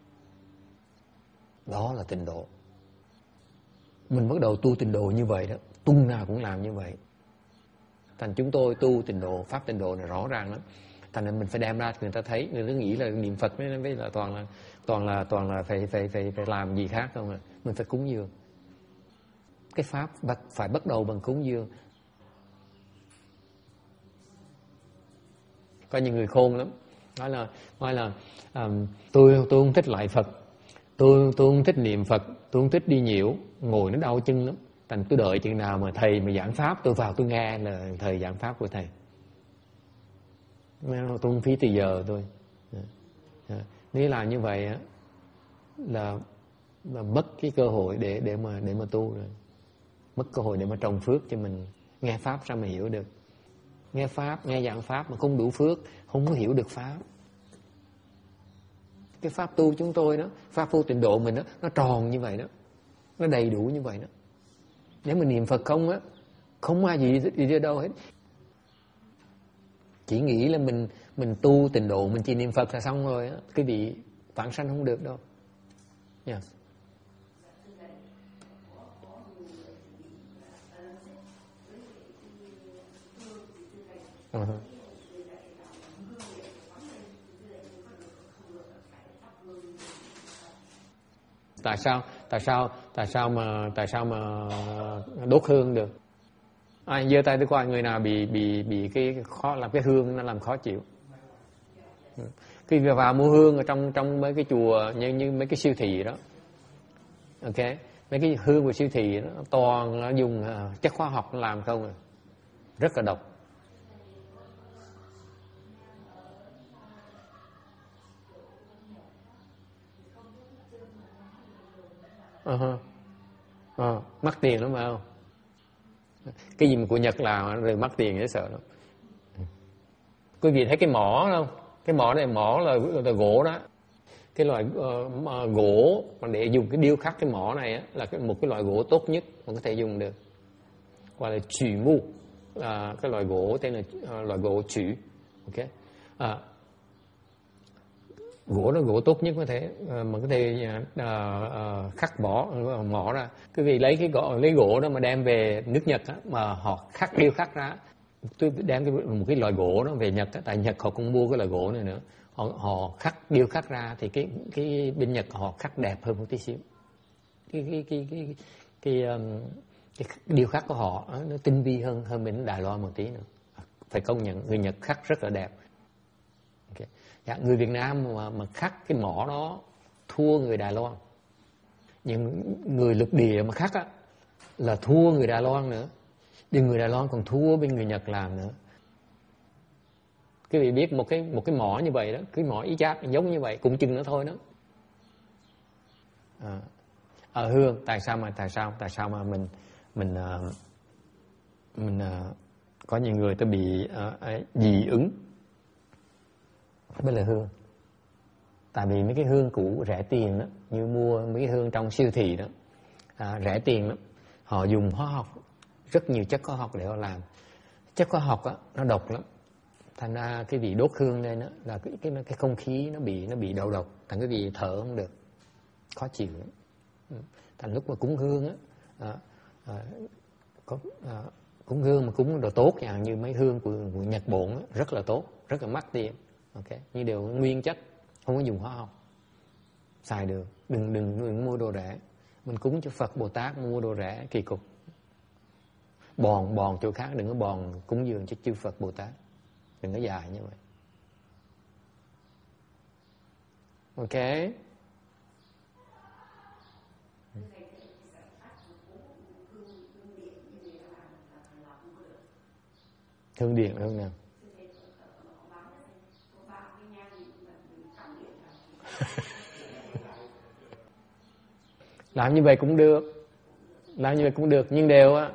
Đó là tịnh độ. Mình bắt đầu tu tịnh độ như vậy đó, tung nào cũng làm như vậy. Thành chúng tôi tu tịnh độ, pháp tịnh độ này rõ ràng lắm. Thành nên mình phải đem ra người ta thấy, người ta nghĩ là niệm Phật với là toàn là phải làm gì khác không à. Mình phải cúng dường. Cái pháp phải bắt đầu bằng cúng dường. Có những người khôn lắm, nói là tôi không thích lạy Phật, tôi không thích niệm Phật, tôi không thích đi nhiễu, ngồi nó đau chân lắm. Thành tôi đợi chừng nào mà thầy mà giảng pháp tôi vào tôi nghe là thầy giảng pháp của thầy. Tôi không phí từ giờ tôi. Nếu làm như vậy á là mất cái cơ hội để mà tu rồi, mất cơ hội để mà trồng phước cho mình. Nghe pháp sao mà hiểu được? Nghe pháp, nghe giảng pháp mà không đủ phước, không có hiểu được pháp. Cái pháp tu chúng tôi đó, pháp tu tịnh độ mình đó, nó tròn như vậy đó, nó đầy đủ như vậy đó. Nếu mình niệm Phật không á, không ai gì đi đâu hết. Chỉ nghĩ là mình tu tịnh độ, mình chỉ niệm Phật là xong rồi á, cái vị vãng sanh không được đâu. Yeah. Tại sao mà đốt hương được? Ai giơ tay tôi coi người nào bị cái khó, làm cái hương nó làm khó chịu. Khi vào mua hương ở trong mấy cái chùa như mấy cái siêu thị đó, ok, mấy cái hương của siêu thị đó, toàn nó dùng chất hóa học làm không à, rất là độc. Mắc tiền lắm phải không? Cái gì mà của Nhật làm rồi mắc tiền dễ sợ lắm. Quý vị thấy cái mỏ không? Cái mỏ này mỏ là gỗ đó. Cái loại gỗ mà để dùng cái điêu khắc cái mỏ này á, là một cái loại gỗ tốt nhất mà có thể dùng được, gọi là chủy mu, là cái loại gỗ tên là loại gỗ chủy. Ok, gỗ đó gỗ tốt nhất có thể mà có thể khắc mỏ ra. Quý vị lấy lấy gỗ đó mà đem về nước Nhật á, mà họ điêu khắc ra. Tôi đem một cái loại gỗ đó về Nhật á, tại Nhật họ cũng mua cái loại gỗ này nữa. Họ điêu khắc ra thì cái bên Nhật họ khắc đẹp hơn một tí xíu. Cái điêu khắc của họ nó tinh vi hơn bên Đài Loan một tí nữa. Phải công nhận người Nhật khắc rất là đẹp. Okay. Dạ, người Việt Nam mà khắc cái mỏ đó thua người Đài Loan. Nhưng người lục địa mà khắc á là thua người Đài Loan nữa. Đi người Đài Loan còn thua bên người Nhật làm nữa. Quý vị biết một cái mỏ như vậy đó, cái mỏ y chang giống như vậy, cũng chừng nữa thôi đó. Hương, tại sao mà mình có nhiều người ta bị dị ứng với lại hương. Tại vì mấy cái hương cũ rẻ tiền đó, như mua mấy cái hương trong siêu thị đó, rẻ tiền lắm. Họ dùng hóa học, rất nhiều chất hóa học để họ làm. Chất hóa học á nó độc lắm. Thành ra cái vị đốt hương lên đó là cái không khí nó bị đầu độc, thành cái vị thở không được, khó chịu lắm. Thành lúc mà cúng hương á, cúng hương mà cúng đồ tốt, chẳng như mấy hương của Nhật Bản á, rất là tốt, rất là mắc tiền, ok, như đều nguyên chất, không có dùng hóa học, xài được. Đừng mua đồ rẻ. Mình cúng cho Phật Bồ Tát mua đồ rẻ kỳ cục. Bòn chỗ khác, đừng có bòn cúng dường cho chư Phật Bồ Tát, đừng có dài như vậy. Ok. Hương điện hương nào? Làm như vậy cũng được, nhưng đều á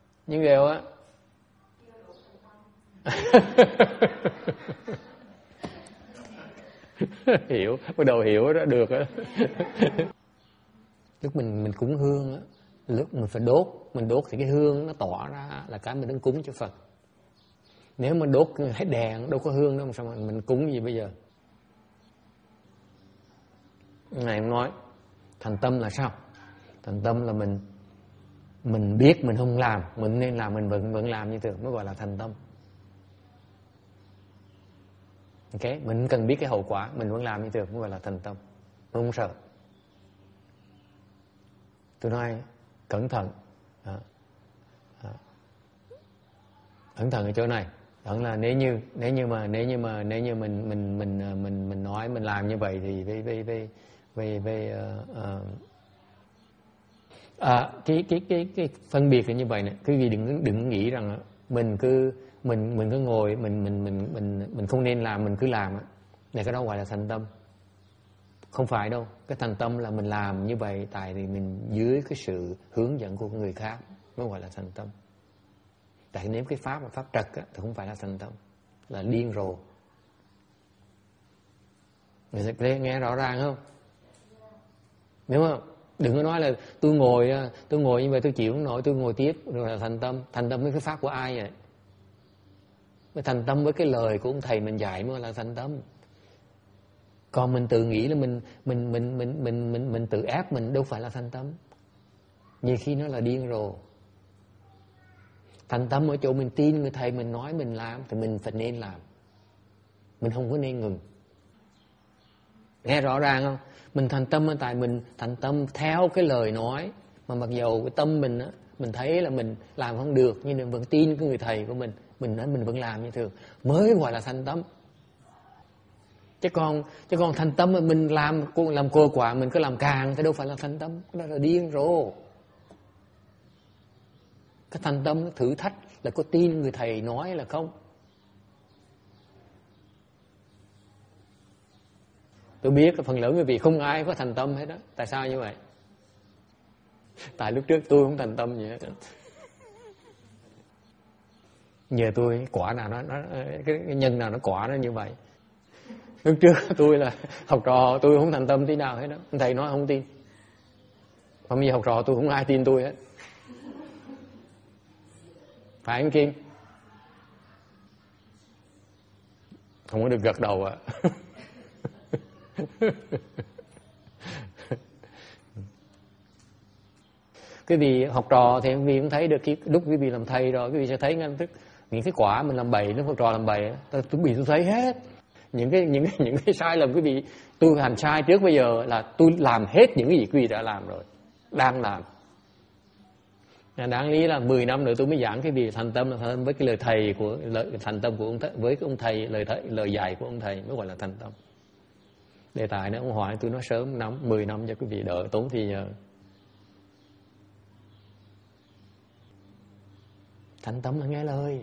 hiểu, bắt đầu hiểu đó, được á. Lúc mình cúng hương á, lúc mình phải mình đốt thì cái hương nó tỏa ra là cái mình đang cúng cho Phật. Nếu mà đốt hết đèn, đâu có hương đâu, sao mà mình cúng gì bây giờ? Này em nói, thành tâm là sao? Thành tâm là mình biết mình không làm, mình nên làm, mình vẫn làm như thường mới gọi là thành tâm. Ok, mình cần biết cái hậu quả, mình vẫn làm như thường mới gọi là thành tâm, không sợ. Tôi nói cẩn thận, cẩn thận ở chỗ này. Đó là nếu như mình nói mình làm như vậy thì cái phân biệt là như vậy này. Quý vị đừng nghĩ rằng mình mình cứ ngồi mình không nên làm, mình cứ làm á, này cái đó gọi là thành tâm. Không phải đâu, cái thành tâm là mình làm như vậy tại vì mình dưới cái sự hướng dẫn của người khác mới gọi là thành tâm. Tại nếu cái pháp là pháp trật á, thì không phải là thành tâm, là điên rồ. Người sẽ nghe rõ ràng không? Đúng không? Đừng có nói là tôi ngồi như vậy tôi chịu không nổi, tôi ngồi tiếp rồi là thành tâm. Thành tâm với cái pháp của ai vậy? Mới thành tâm với cái lời của ông thầy mình dạy mới là thành tâm. Còn mình tự nghĩ là mình tự ép mình đâu phải là thành tâm. Nhiều khi nó là điên rồ. Thành tâm ở chỗ mình tin người thầy mình nói mình làm thì mình phải nên làm. Mình không có nên ngừng. Nghe rõ ràng không? Mình thành tâm tại mình thành tâm theo cái lời nói, mà mặc dầu cái tâm mình á, mình thấy là mình làm không được, nhưng mình vẫn tin cái người thầy của mình nói mình vẫn làm như thường, mới gọi là thành tâm. Chứ còn thành tâm mà mình làm cô quả, mình cứ làm càng thì đâu phải là thành tâm, cái đó là điên rồ. Cái thành tâm nó thử thách là có tin người thầy nói là không. Tôi biết phần lớn quý vị không ai có thành tâm hết đó. Tại sao như vậy? Tại lúc trước tôi không thành tâm gì hết. Nhờ tôi quả nào nó cái nhân nào nó quả nó như vậy. Lúc trước tôi là học trò tôi không thành tâm tí nào hết đó. Thầy nói không tin. Còn bây giờ học trò tôi không ai tin tôi hết. Phải không Kim? Không có được gật đầu ạ. Cái vị học trò thì quý vị cũng thấy được cái lúc quý vị làm thầy rồi, quý vị sẽ thấy ngay tức những cái quả mình làm bậy, lúc học trò làm bậy, tôi thấy hết. Những cái sai lầm quý vị tôi hành sai trước bây giờ là tôi làm hết những cái gì quý vị đã làm rồi, đang làm. Đáng lý là 10 năm nữa tôi mới giảng cái gì thành tâm là thành tâm với cái lời thầy của thành tâm của ông thầy, với cái ông thầy lời dạy của ông thầy mới gọi là thành tâm. Đề tài đó ông hỏi tôi nói sớm 10 năm cho quý vị đợi tốn thì nhờ. Thành tâm là nghe lời.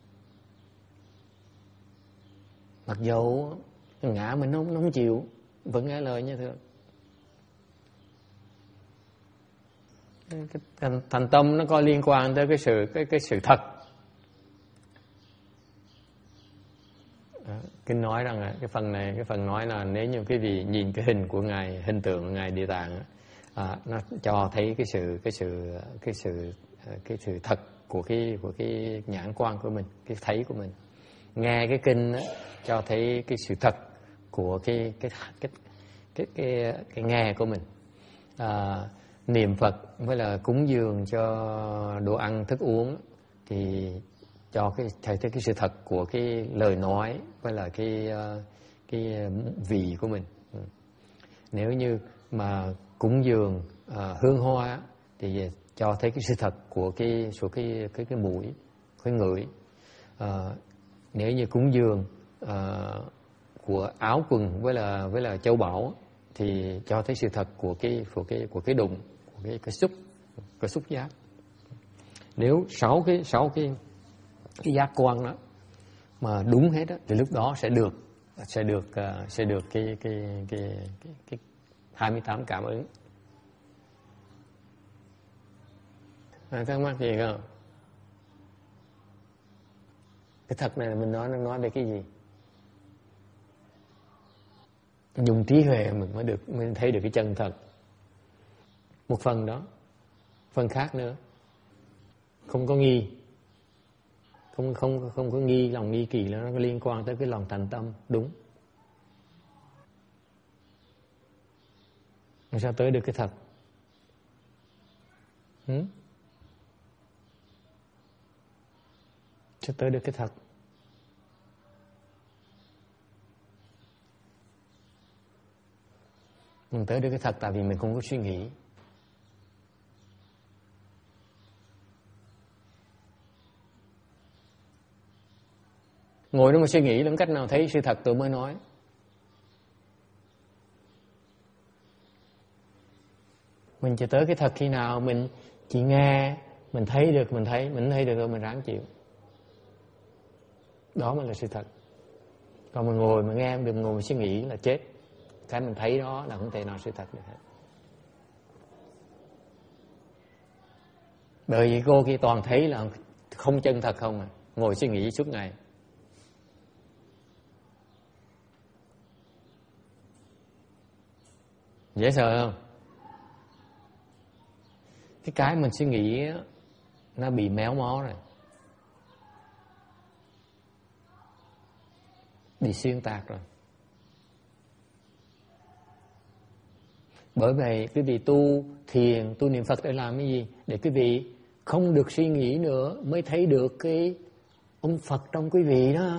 Mặc dù ngã mình nó không chịu, vẫn nghe lời như thường. Cái thành tâm nó có liên quan tới cái sự thật. Kinh nói rằng cái phần nói là nếu như quý vị nhìn cái hình của ngài, hình tượng của ngài Địa Tạng, nó cho thấy cái sự thật của cái nhãn quan của mình, cái thấy của mình. Nghe cái kinh đó, cho thấy cái sự thật của cái nghe của mình. Niệm Phật với là cúng dường cho đồ ăn thức uống thì cho thấy cái sự thật của cái lời nói với là cái vị của mình. Nếu như mà cúng dường hương hoa thì cho thấy cái sự thật của cái mũi, cái ngửi. Nếu như cúng dường của áo quần với là châu báu thì cho thấy sự thật của cái đụng, của cái xúc giác. Nếu sáu cái giác quan đó mà đúng hết đó, thì lúc đó sẽ được cái 28 cảm ứng. Thắc mắc gì không? Cái thật này là mình nói về cái gì? Dùng trí huệ mình thấy được cái chân thật. Một phần đó, phần khác nữa không có nghi, không có nghi, lòng nghi kỳ nó có liên quan tới cái lòng thành tâm đúng. Làm sao tới được cái thật? Sao tới được cái thật? Mình tới được cái thật tại vì mình không có suy nghĩ. Ngồi đó mà suy nghĩ làm cách nào thấy sự thật tôi mới nói. Mình chỉ tới cái thật khi nào mình chỉ nghe, mình thấy được rồi mình ráng chịu. Đó mới là sự thật. Còn mà ngồi mà nghe, đừng ngồi mà suy nghĩ là chết. Cái mình thấy đó là không thể nào sự thật được hết. Bởi vì cô kia toàn thấy là không chân thật không à. Ngồi suy nghĩ suốt ngày. Dễ sợ không? Cái mình suy nghĩ nó bị méo mó rồi, bị xuyên tạc rồi. Bởi vậy quý vị tu thiền, tu niệm Phật để làm cái gì? Để quý vị không được suy nghĩ nữa, mới thấy được cái ông Phật trong quý vị đó.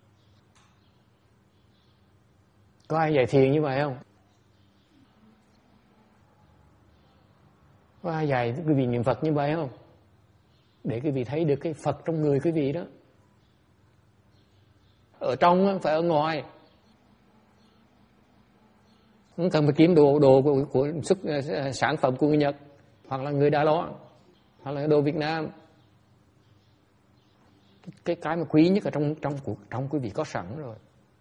Có ai dạy thiền như vậy không? Có ai dạy quý vị niệm Phật như vậy không? Để quý vị thấy được cái Phật trong người quý vị đó. Ở trong không phải ở ngoài. Không cần phải kiếm đồ của sản phẩm của người Nhật, hoặc là người Đài Loan, hoặc là đồ Việt Nam. Cái mà quý nhất ở trong quý vị có sẵn rồi.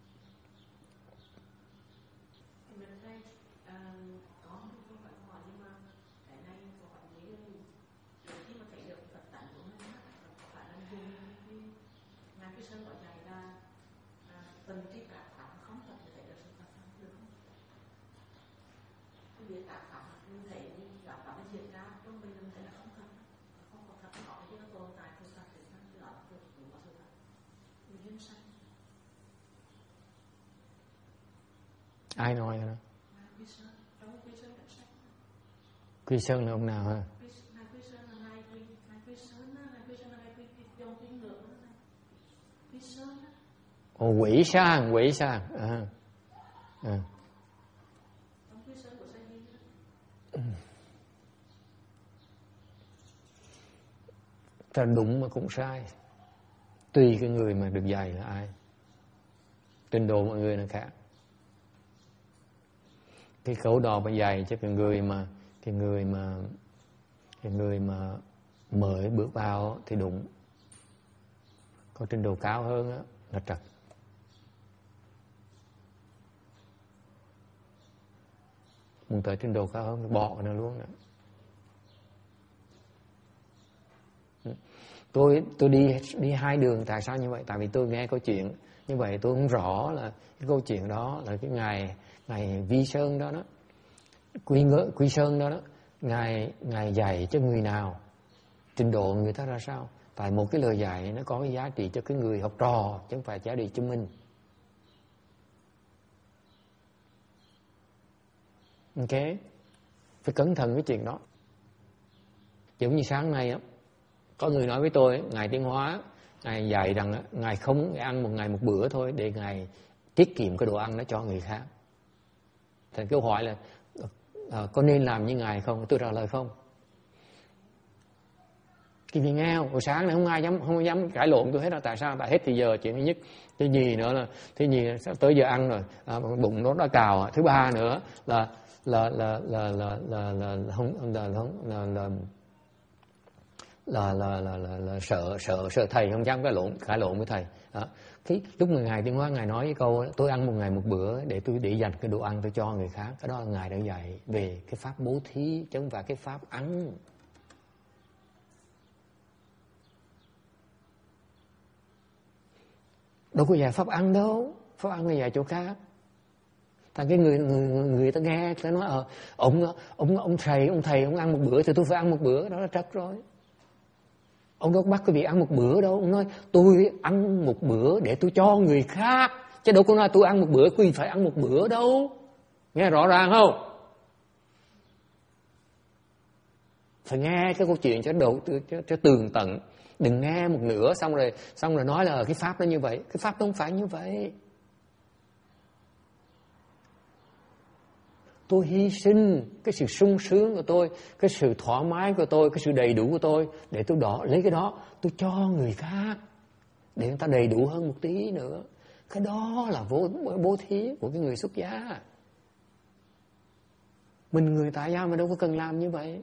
Ai nói đó? Quy Sơn là ông nào hả? Ồ, Quỷ Sang. Ta đúng mà cũng sai. Tùy cái người mà được dạy là ai. Trình độ mọi người là khác. Cái khẩu đò mà dạy cho cái người mà mới bước vào thì đúng. Có trình độ cao hơn đó, là trật. Muốn tới trình độ cao hơn thì bỏ nó luôn đó. Tôi đi hai đường. Tại sao như vậy? Tại vì tôi nghe câu chuyện như vậy, tôi không rõ là cái câu chuyện đó là cái ngài Vi Sơn đó, Quy Sơn đó, ngài dạy cho người nào, trình độ người ta ra sao. Tại một cái lời dạy nó có cái giá trị cho cái người học trò, chứ không phải giá trị cho mình. Ok, phải cẩn thận cái chuyện đó. Giống như sáng nay á, có người nói với tôi, ngài Tiến Hóa, ngài dạy rằng ngài không ăn một ngày một bữa thôi, để ngài tiết kiệm cái đồ ăn đó cho người khác. Thành câu hỏi là có nên làm như ngài không? Tôi trả lời không. Cái gì nghe không? Hồi sáng này không dám cãi lộn tôi hết rồi. Tại sao? Tại hết thì giờ chuyện thứ nhất. Thứ nhì nữa là tới giờ ăn rồi, bụng nó đã cào. Thứ ba nữa là sợ thầy, không dám cãi lộn với thầy. Đó. Cái lúc mà ngài Tiến Hóa ngài nói cái câu tôi ăn một ngày một bữa để dành cái đồ ăn tôi cho người khác, cái đó là ngài đã dạy về cái pháp bố thí, chứ không phải cái pháp ăn. Đâu có dạy pháp ăn đâu, pháp ăn là dạy chỗ khác. Tại cái người ta nghe ta nói ông thầy ông ăn một bữa thì tôi phải ăn một bữa, đó là trật rồi. Ông đâu có bắt quý vị ăn một bữa đâu. Ông nói tôi ăn một bữa để tôi cho người khác, chứ đâu có nói tôi ăn một bữa quý vị phải ăn một bữa đâu. Nghe rõ ràng không? Phải nghe cái câu chuyện cho tường tận. Đừng nghe một nửa xong rồi nói là cái pháp nó như vậy. Cái pháp nó không phải như vậy. Tôi hy sinh cái sự sung sướng của tôi, cái sự thoải mái của tôi, cái sự đầy đủ của tôi, để tôi lấy cái đó tôi cho người khác, để người ta đầy đủ hơn một tí nữa. Cái đó là bố thí của cái người xuất gia. Mình người tại gia mà đâu có cần làm như vậy.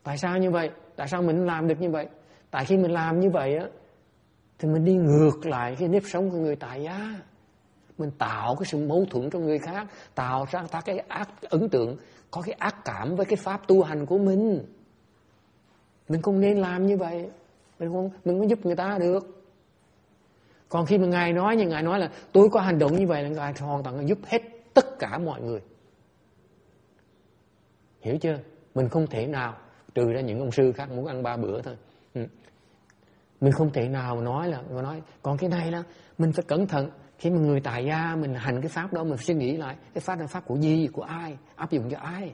Tại sao như vậy? Tại sao mình làm được như vậy? Tại khi mình làm như vậy á, thì mình đi ngược lại cái nếp sống của người tại gia. Mình tạo cái sự mâu thuẫn trong người khác, tạo ra ta cái ấn tượng, có cái ác cảm với cái pháp tu hành của mình. Mình không nên làm như vậy. Mình không giúp người ta được. Còn khi mà Ngài nói, như Ngài nói là tôi có hành động như vậy là Ngài hoàn toàn giúp hết tất cả mọi người. Hiểu chưa? Mình không thể nào, trừ ra những ông sư khác muốn ăn 3 bữa thôi. Mình không thể nào nói còn cái này là mình phải cẩn thận. Khi mà người tại gia mình hành cái pháp đó, mình phải suy nghĩ lại cái pháp là pháp của gì, của ai, áp dụng cho ai.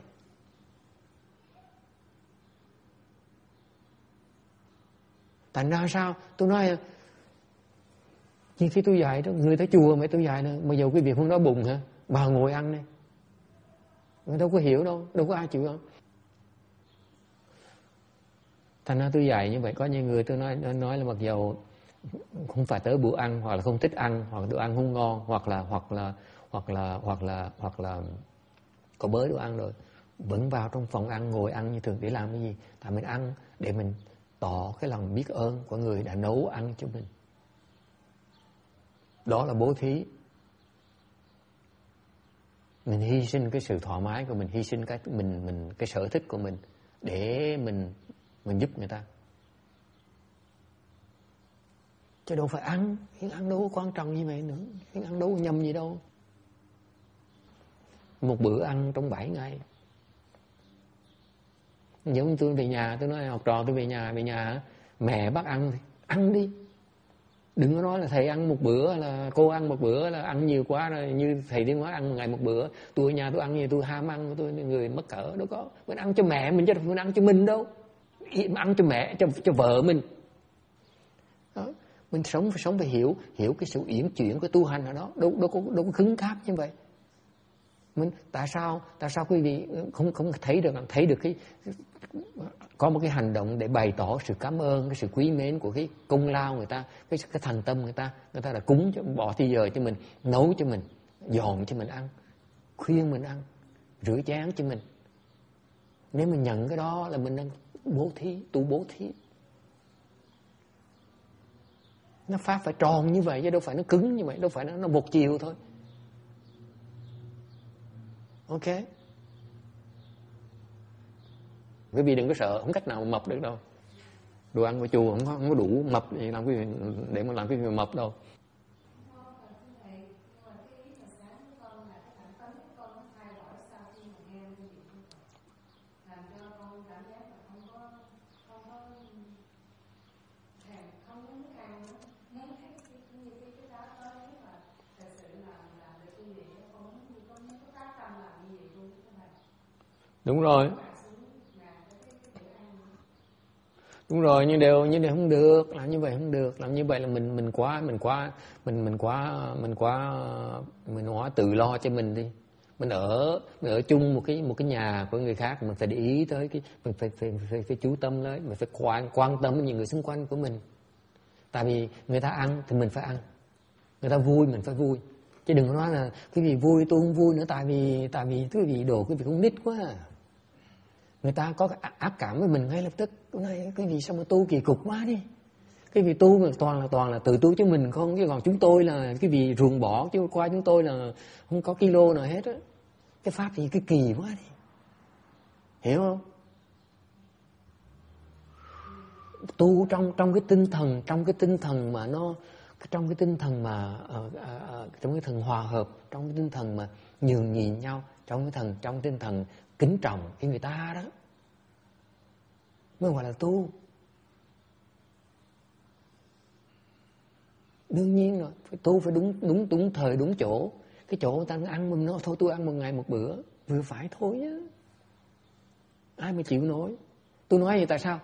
Thành ra sao? Tôi nói nhưng khi tôi dạy đó, người tới chùa mà tôi dạy nè, mà dù cái việc không đói bụng hả, bà ngồi ăn nè, người đâu có hiểu đâu, đâu có ai chịu đâu. Thành ra tôi dạy như vậy, có những người tôi nói là mặc dầu không phải tới bữa ăn, hoặc là không thích ăn, hoặc là đồ ăn không ngon, hoặc là có bới đồ ăn rồi, vẫn vào trong phòng ăn ngồi ăn như thường. Để làm cái gì? Tại mình ăn để mình tỏ cái lòng biết ơn của người đã nấu ăn cho mình. Đó là bố thí. Mình hy sinh cái sự thoải mái của mình, hy sinh cái sở thích của mình để mình giúp người ta. Chứ đâu phải ăn đâu có quan trọng như vậy nữa, ăn đâu có nhầm gì đâu. Một bữa ăn trong 7 ngày. Giống như tôi về nhà, tôi nói học trò tôi về nhà mẹ bắt ăn thì ăn đi. Đừng có nói là thầy ăn một bữa, là cô ăn một bữa là ăn nhiều quá rồi, như thầy Tiến Hóa ăn một ngày một bữa. Tôi ở nhà tôi ăn gì, tôi ham ăn, tôi người mất cỡ. Đâu có, mình ăn cho mẹ mình chứ mình ăn cho mình đâu. Ăn cho mẹ, cho vợ mình. Đó. Mình sống phải hiểu cái sự uyển chuyển của tu hành ở đó. Đâu có cứng cáp như vậy. Tại sao quý vị không thấy được cái có một cái hành động để bày tỏ sự cảm ơn, cái sự quý mến của cái công lao người ta, cái thành tâm người ta đã cúng cho, bỏ thì giờ cho mình, nấu cho mình, dọn cho mình ăn, khuyên mình ăn, rửa chén cho mình. Nếu mình nhận cái đó là mình đang bố thí, tu bố thí. Nó pháp phải tròn như vậy chứ đâu phải nó cứng như vậy, đâu phải nó một chiều thôi. Ok. Quý vị đừng có sợ, không cách nào mà mập được đâu. Đồ ăn của chùa không có đủ mập để mà làm cái người mập đâu. Đúng rồi. Đúng rồi, nhưng đều không được, làm như vậy không được, làm như vậy là mình quá tự lo cho mình đi. Mình ở chung một cái nhà của người khác, mình phải để ý tới cái mình phải chú tâm tới, mình phải quan tâm đến những người xung quanh của mình. Tại vì người ta ăn thì mình phải ăn, người ta vui mình phải vui, chứ đừng có nói là cái gì vui tôi không vui nữa, tại vì cái gì đồ cái việc con nít quá. Người ta có ác cảm với mình ngay lập tức. Cái gì sao mà tu kỳ cục quá đi. Cái vì tu mà toàn là tự tu cho mình không. Chứ còn chúng tôi là cái vì ruồng bỏ, chứ qua chúng tôi là không có kilo nào hết á. Cái pháp gì cái kỳ quá đi. Hiểu không? Tu trong cái tinh thần, trong cái tinh thần mà nó, trong cái tinh thần mà trong cái thần hòa hợp, trong cái tinh thần mà nhường nhịn nhau, trong tinh thần kính trọng với người ta đó mới gọi là tu. Đương nhiên rồi, phải tu phải đúng thời đúng chỗ. Cái chỗ người ta ăn mình nó thôi, tôi ăn một ngày một bữa vừa phải thôi chứ. Ai mà chịu nổi. Tôi nói vậy tại sao?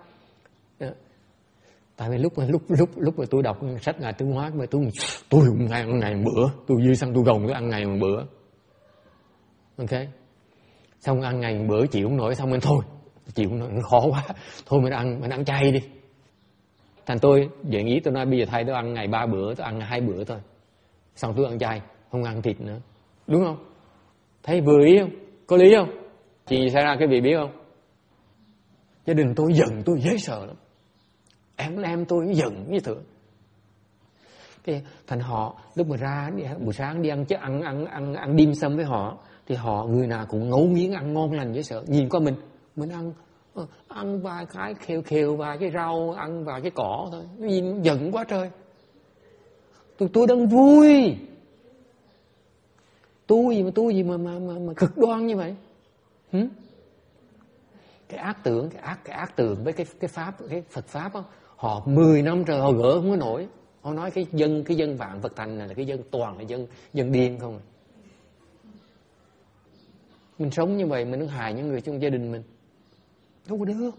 Tại vì lúc mà tôi đọc sách Ngài Tiến Hóa mà tôi ăn ngày một bữa, tôi dư sang tôi gồng tôi ăn ngày một bữa. Ok. Xong ăn ngày một bữa chịu không nổi, xong mình thôi chịu không nổi, nó khó quá, thôi mình ăn chay đi. Thành tôi vậy nghĩ, tôi nói bây giờ thay tôi ăn ngày 3 bữa, tôi ăn 2 bữa thôi, xong tôi ăn chay, không ăn thịt nữa, đúng không? Thấy vừa ý không? Có lý không? Chuyện gì xảy ra cái vị biết không? Gia đình tôi giận tôi dễ sợ lắm. Em tôi giận như thường. Cái thành họ lúc mà ra buổi sáng đi ăn dim sum với họ, thì họ người nào cũng ngấu nghiến ăn ngon lành dễ sợ. Nhìn qua mình ăn vài cái khều vài cái rau, ăn vài cái cỏ thôi, nhìn giận quá trời. Tôi đang vui. Tu gì mà cực đoan như vậy? Cái ác tưởng với cái pháp, cái Phật pháp đó, họ 10 năm trời họ gỡ không có nổi. Họ nói cái dân Vạn Vật Thành này là cái dân toàn là dân điên không. Mình sống như vậy mình nó hại những người trong gia đình mình, đâu có được.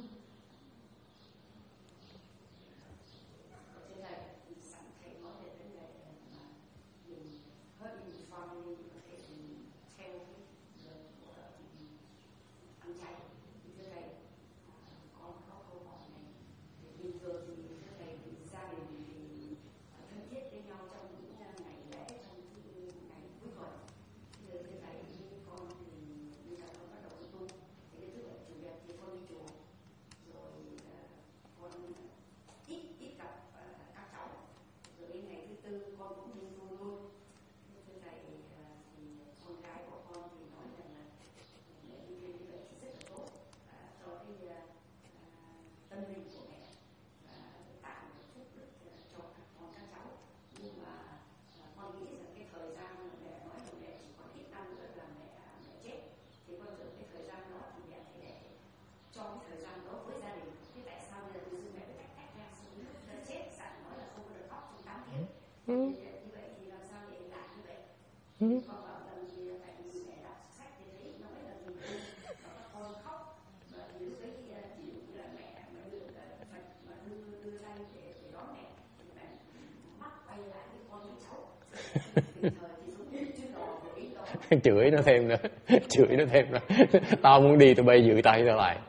Chửi nó thêm nữa. Tao muốn đi tụi bay giữ tay tao lại.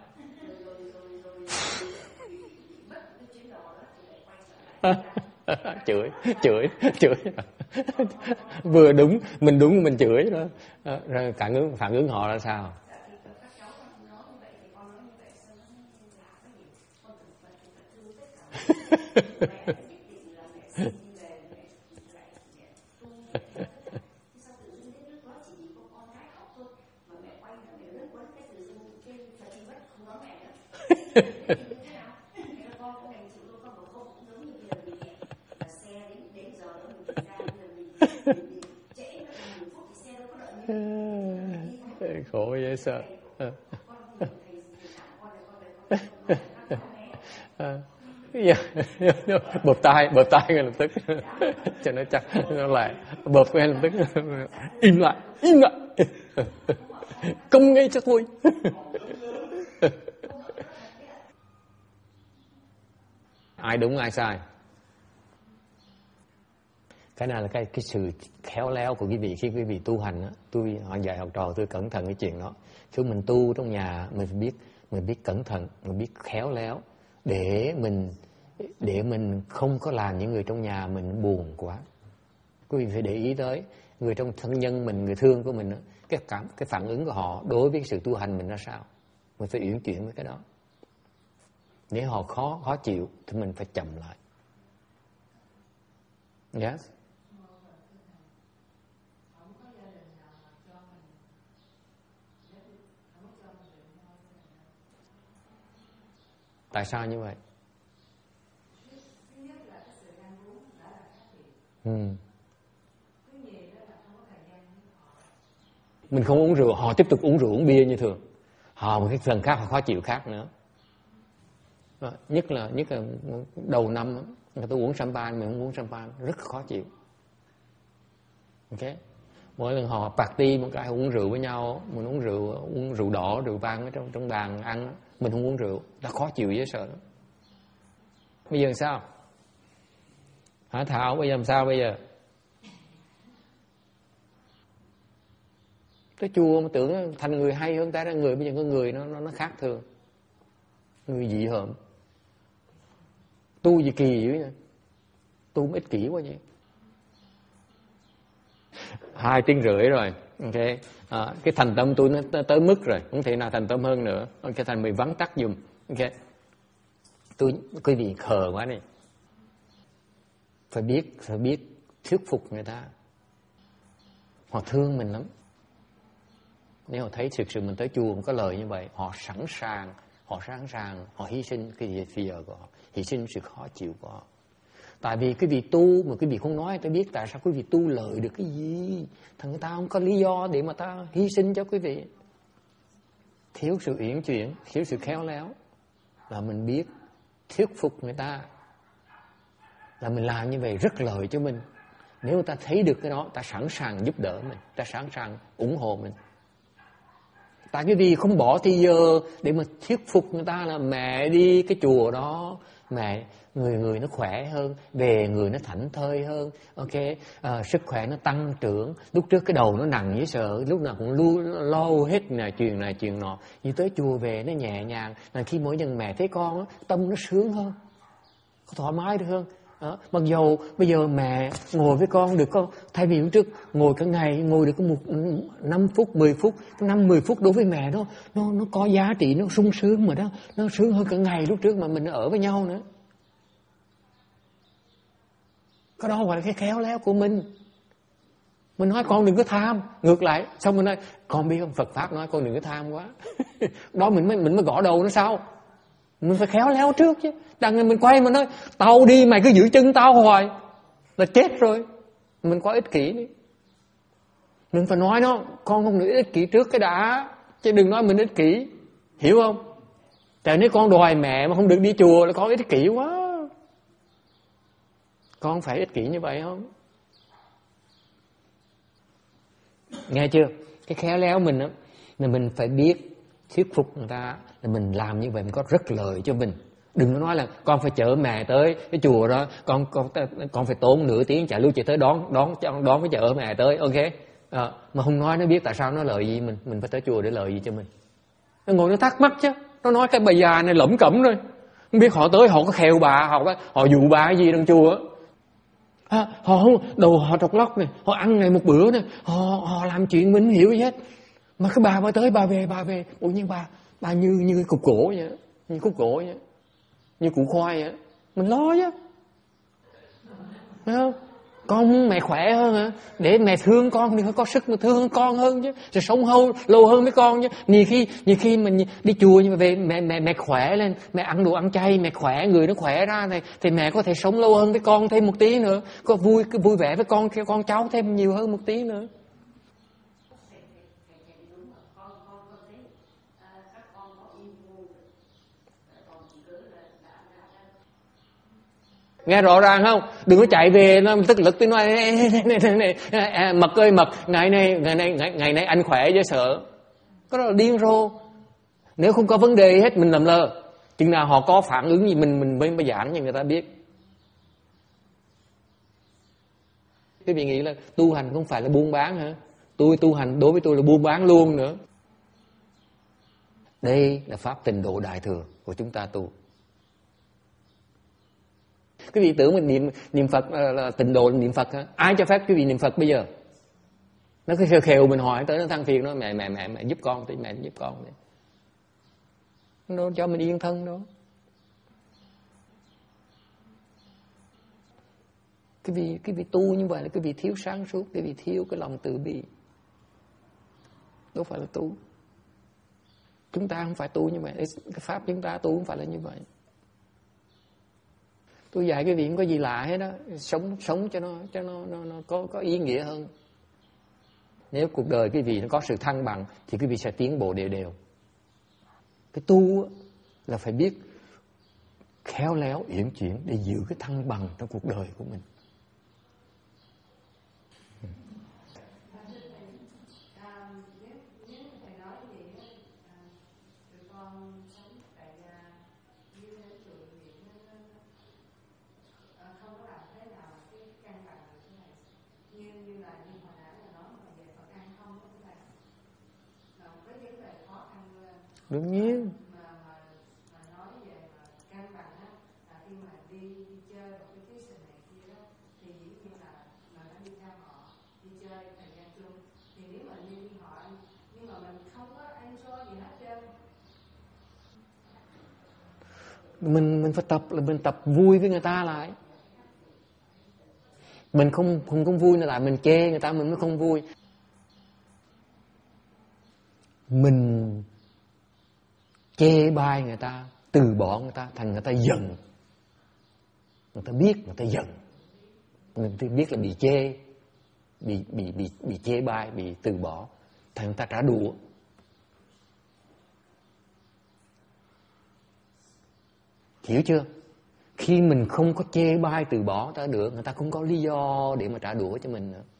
Chửi vừa đúng mình chửi đó. Rồi phản ứng họ là sao? Khổ dễ sợ. Bợp tai ngay lập tức cho nó chắc nó lại bợp ngay lập tức. Im lại công ngay cho tôi. Ai đúng ai sai? Cái này là cái sự khéo léo của quý vị. Khi quý vị tu hành á, tôi họ dạy học trò tôi cẩn thận cái chuyện đó. Khi mình tu trong nhà mình biết cẩn thận, mình biết khéo léo để mình không có làm những người trong nhà mình buồn quá. Quý vị phải để ý tới người trong thân nhân mình, người thương của mình, cái phản ứng của họ đối với sự tu hành mình ra sao. Mình phải uyển chuyển với cái đó. Nếu họ khó chịu thì mình phải chậm lại. Yes. Tại sao như vậy? Mình không uống rượu, họ tiếp tục uống rượu uống bia như thường. Họ một cái phần khác họ khó chịu khác nữa. Nhất là đầu năm người ta uống champagne, mình không uống champagne, rất khó chịu. Ok. Mỗi lần họ party một cái uống rượu với nhau, mình uống rượu đỏ, rượu vang ở trong bàn ăn, mình không uống rượu, đã khó chịu dễ sợ lắm. Bây giờ làm sao? Hả Thảo, bây giờ làm sao bây giờ? Tới chùa mà tưởng thành người hay hơn ta ra, người bây giờ có người nó khác thường. Người dị hợm. Tu gì kỳ dữ vậy? Tu ích kỷ quá vậy. 2 tiếng rưỡi rồi. Ok. Cái thành tâm tôi nó tới mức rồi, không thể nào thành tâm hơn nữa. Cái thành mình vắn tắt dùm. Ok, quý vị khờ quá này. Phải biết thuyết phục người ta. Họ thương mình lắm. Nếu họ thấy thực sự mình tới chùa không có lời như vậy, họ sẵn sàng, họ hy sinh cái gì giờ của họ, hy sinh sự khó chịu của họ. Tại vì quý vị tu mà quý vị không nói tôi biết tại sao quý vị tu lợi được cái gì. Thằng người ta không có lý do để mà ta hy sinh cho quý vị. Thiếu sự uyển chuyển, thiếu sự khéo léo. Là mình biết thuyết phục người ta, là mình làm như vậy rất lợi cho mình. Nếu người ta thấy được cái đó, ta sẵn sàng giúp đỡ mình, ta sẵn sàng ủng hộ mình. Tại cái vì không bỏ thì giờ để mà thuyết phục người ta là mẹ đi cái chùa đó, mẹ người nó khỏe hơn, về người nó thảnh thơi hơn, ok, sức khỏe nó tăng trưởng. Lúc trước cái đầu nó nặng dễ sợ, lúc nào cũng lo hết này chuyện nọ. Nhưng tới chùa về nó nhẹ nhàng, là khi mỗi lần mẹ thấy con đó, tâm nó sướng hơn, có thoải mái được hơn. Đó. Mặc dù bây giờ mẹ ngồi với con được con, thay vì lúc trước ngồi cả ngày, ngồi được có 5 phút, 10 phút, 5-10 phút đối với mẹ đó, nó có giá trị, nó sung sướng mà đó, nó sướng hơn cả ngày lúc trước mà mình ở với nhau nữa. Cái đó gọi là cái khéo léo của mình. Mình nói con đừng có tham, ngược lại xong mình nói con biết không, Phật pháp nói con đừng có tham quá. Đó mình mới gõ đầu nó sao. Mình phải khéo léo trước chứ. Đằng mình quay mình nói tao đi mày cứ giữ chân tao hoài là chết rồi. Mình quá ích kỷ đi. Mình phải nói nó con không được ích kỷ trước cái đã, chứ đừng nói mình ích kỷ. Hiểu không? Tại nếu con đòi mẹ mà không được đi chùa là con ích kỷ quá. Con phải ích kỷ như vậy không? Nghe chưa? Cái khéo léo mình á, là mình phải biết thuyết phục người ta, là mình làm như vậy mình có rất lợi cho mình. Đừng có nói là con phải chở mẹ tới cái chùa đó, con phải tốn nửa tiếng chạy lui chạy tới đón cái chở mẹ tới, ok? Mà không nói nó biết tại sao nó lợi gì mình phải tới chùa để lợi gì cho mình. Nó ngồi nó thắc mắc chứ, nó nói cái bà già này lẩm cẩm rồi, không biết họ tới họ có khèo bà, họ dụ bà cái gì trong chùa. Họ không đầu họ trọc lóc này, họ ăn ngày một bữa này, họ làm chuyện mình không hiểu gì hết. Mà cái bà tới bà về, ủa nhưng bà như cái cục gỗ vậy, như củ khoai vậy, mình lo chứ, phải không? Con mẹ khỏe hơn hả? Để mẹ thương con thì có sức mà thương con hơn chứ, rồi sống lâu hơn với con chứ. Nhiều khi mình đi chùa nhưng mà về mẹ khỏe lên, mẹ ăn đồ ăn chay, mẹ khỏe, người nó khỏe ra này, thì mẹ có thể sống lâu hơn với con thêm một tí nữa, có vui vẻ với con cháu thêm nhiều hơn một tí nữa. Nghe rõ ràng không? Đừng có chạy về nó tức lực tới nói mật ơi mật, ngày nay anh khỏe chứ sợ. Có đó là điên rồ. Nếu không có vấn đề hết mình làm lơ. Chừng nào họ có phản ứng gì mình mới giảng cho người ta biết. Quý vị nghĩ là tu hành không phải là buôn bán hả? Tu hành đối với tôi là buôn bán luôn nữa. Đây là pháp tịnh độ đại thừa của chúng ta tu. Quý vị tưởng mình niệm Phật là tịnh độ niệm Phật hả? Ai cho phép quý vị niệm Phật bây giờ? Nó cứ khều mình hỏi tới nó than phiền nó mẹ giúp con tí, mẹ giúp con đi. Nó cho mình yên thân đâu. Cái vị tu như vậy là cái vị thiếu sáng suốt, cái vị thiếu cái lòng từ bi. Đâu phải là tu. Chúng ta không phải tu như vậy, cái pháp chúng ta tu không phải là như vậy. Tôi dạy cái vị không có gì lạ hết đó, sống cho nó có ý nghĩa hơn. Nếu cuộc đời cái vị nó có sự thăng bằng thì cái vị sẽ tiến bộ đều. Cái tu là phải biết khéo léo uyển chuyển để giữ cái thăng bằng trong cuộc đời của mình. Đương nhiên. Mình phải tập là mình tập vui với người ta lại. Mình không vui nữa lại mình chê người ta mình mới không vui. Mình chê bai người ta, từ bỏ người ta, thành người ta giận. Người ta biết người ta giận. Người ta biết là bị chê, bị chê bai, bị từ bỏ, thành người ta trả đũa. Hiểu chưa? Khi mình không có chê bai từ bỏ ta được, người ta không có lý do để mà trả đũa cho mình nữa.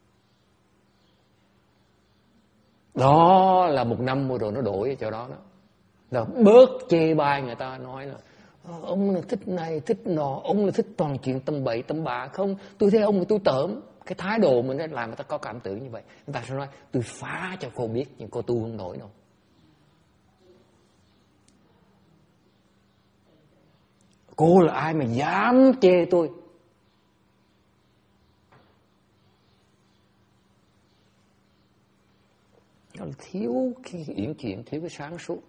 Đó là một năm vừa rồi nó đổi ở chỗ đó đó. Là bớt chê bai người ta, nói là ông là thích này thích nọ, ông là thích toàn chuyện tầm bậy tầm bạ không, tôi thấy ông là tôi tởm. Cái thái độ mình làm người ta có cảm tưởng như vậy. Người ta sẽ nói tôi phá cho cô biết nhưng cô tu không nổi đâu. Cô là ai mà dám chê tôi? Nó là thiếu cái uyển chuyển, thiếu cái sáng suốt.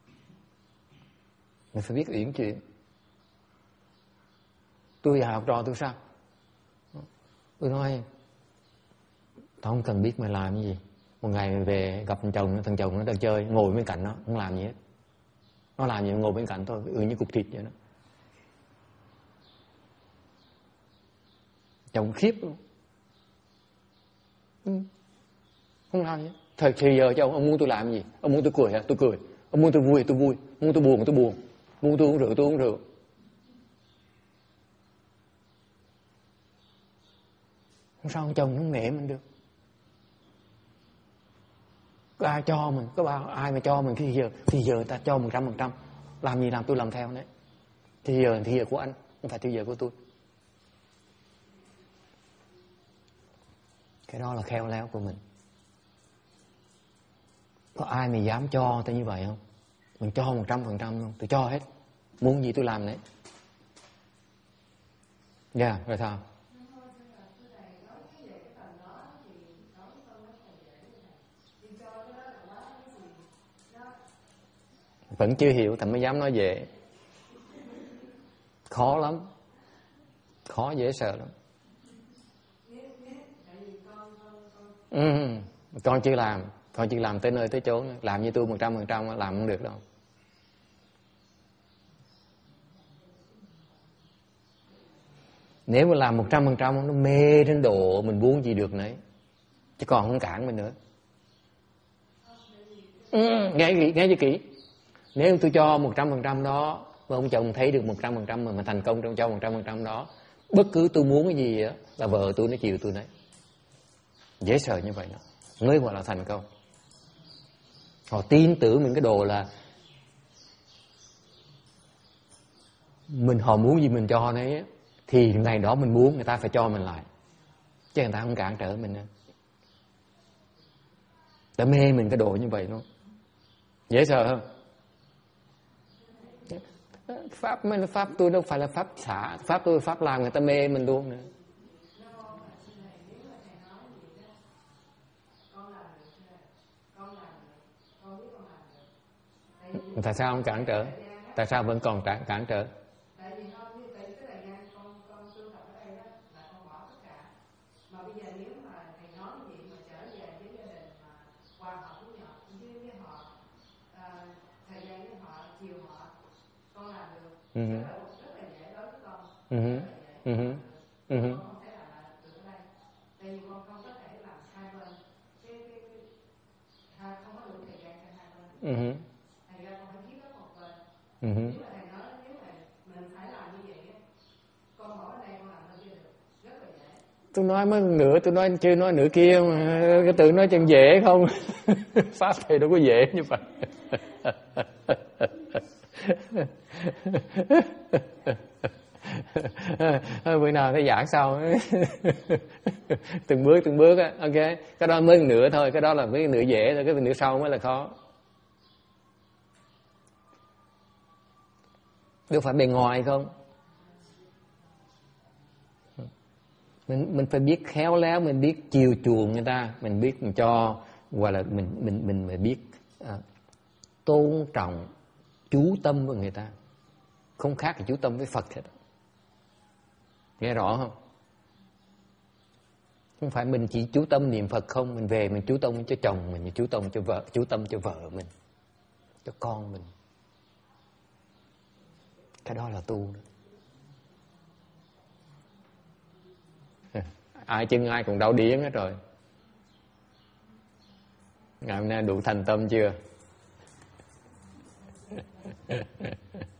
Mình phải biết uyển chuyển. Tôi học trò tôi sao? Tôi nói tao không cần biết mày làm cái gì. Một ngày mày về gặp thằng chồng nó đang chơi, ngồi bên cạnh nó, không làm gì hết. Nó làm gì ngồi bên cạnh thôi, như cục thịt vậy đó. Chồng khiếp luôn. Không làm gì. Thời giờ cho ông muốn tôi làm gì? Ông muốn tôi cười hả? Tôi cười. Ông muốn tôi vui tôi vui. Ông muốn tôi buồn tôi buồn. Ông muốn tôi uống rượu tôi uống rượu. Không sao ông chồng nó nể mình được. Có ai cho mình, có ai mà cho mình thì giờ người ta cho 100%. Làm gì làm tôi làm theo đấy. Thì giờ của anh, không phải thì giờ của tôi. Cái đó là khéo léo của mình. Có ai mà dám cho tôi như vậy không? Mình cho 100% luôn, tôi cho hết. Muốn gì tôi làm đấy. Dạ, rồi sao? Vẫn chưa hiểu, thầy mới dám nói về. Khó lắm. Khó dễ sợ lắm. Con chưa làm tới nơi tới chốn. Làm như tôi 100% làm không được đâu. Nếu mà làm 100% nó mê đến độ mình muốn gì được nấy, chứ còn không cản mình nữa. Nghe cho kỹ. Nếu tôi cho 100% đó mà ông chồng thấy được 100% mà thành công trong cho 100% đó, bất cứ tôi muốn cái gì đó, là vợ tôi nó chịu tôi đấy. Dễ sợ như vậy đó, mới gọi là thành công. Họ tin tưởng mình cái đồ là họ muốn gì mình cho đấy, thì ngày đó mình muốn người ta phải cho mình lại, chứ người ta không cản trở mình nữa. Ta mê mình cái đồ như vậy luôn. Dễ sợ không? Pháp tôi đâu phải là pháp xả. Pháp tôi pháp làm người ta mê mình luôn nữa. Tại sao không cản trở? Tại sao vẫn còn cản trở? Tôi nói mới nửa, tôi nói chưa nói nửa kia mà cái tự nói chân dễ không. Pháp thầy đâu có dễ như vậy. Bữa nào thấy giảng sau. từng bước á, ok. Cái đó mới nửa thôi, cái đó là cái nửa dễ thôi, cái nửa sau mới là khó. Đâu phải bề ngoài không. Mình phải biết khéo léo, mình biết chiều chuộng người ta, mình biết mình cho, hoặc là mình biết tôn trọng, chú tâm với người ta. không khác gì chú tâm với Phật hết. Nghe rõ không? Không phải mình chỉ chú tâm niệm Phật không, mình về mình chú tâm cho chồng mình, chú tâm cho vợ, chú tâm cho vợ mình, cho con mình. Cái đó là tu đó. Ai chân ai còn đau điếng hết rồi. Ngày hôm nay đủ thành tâm chưa?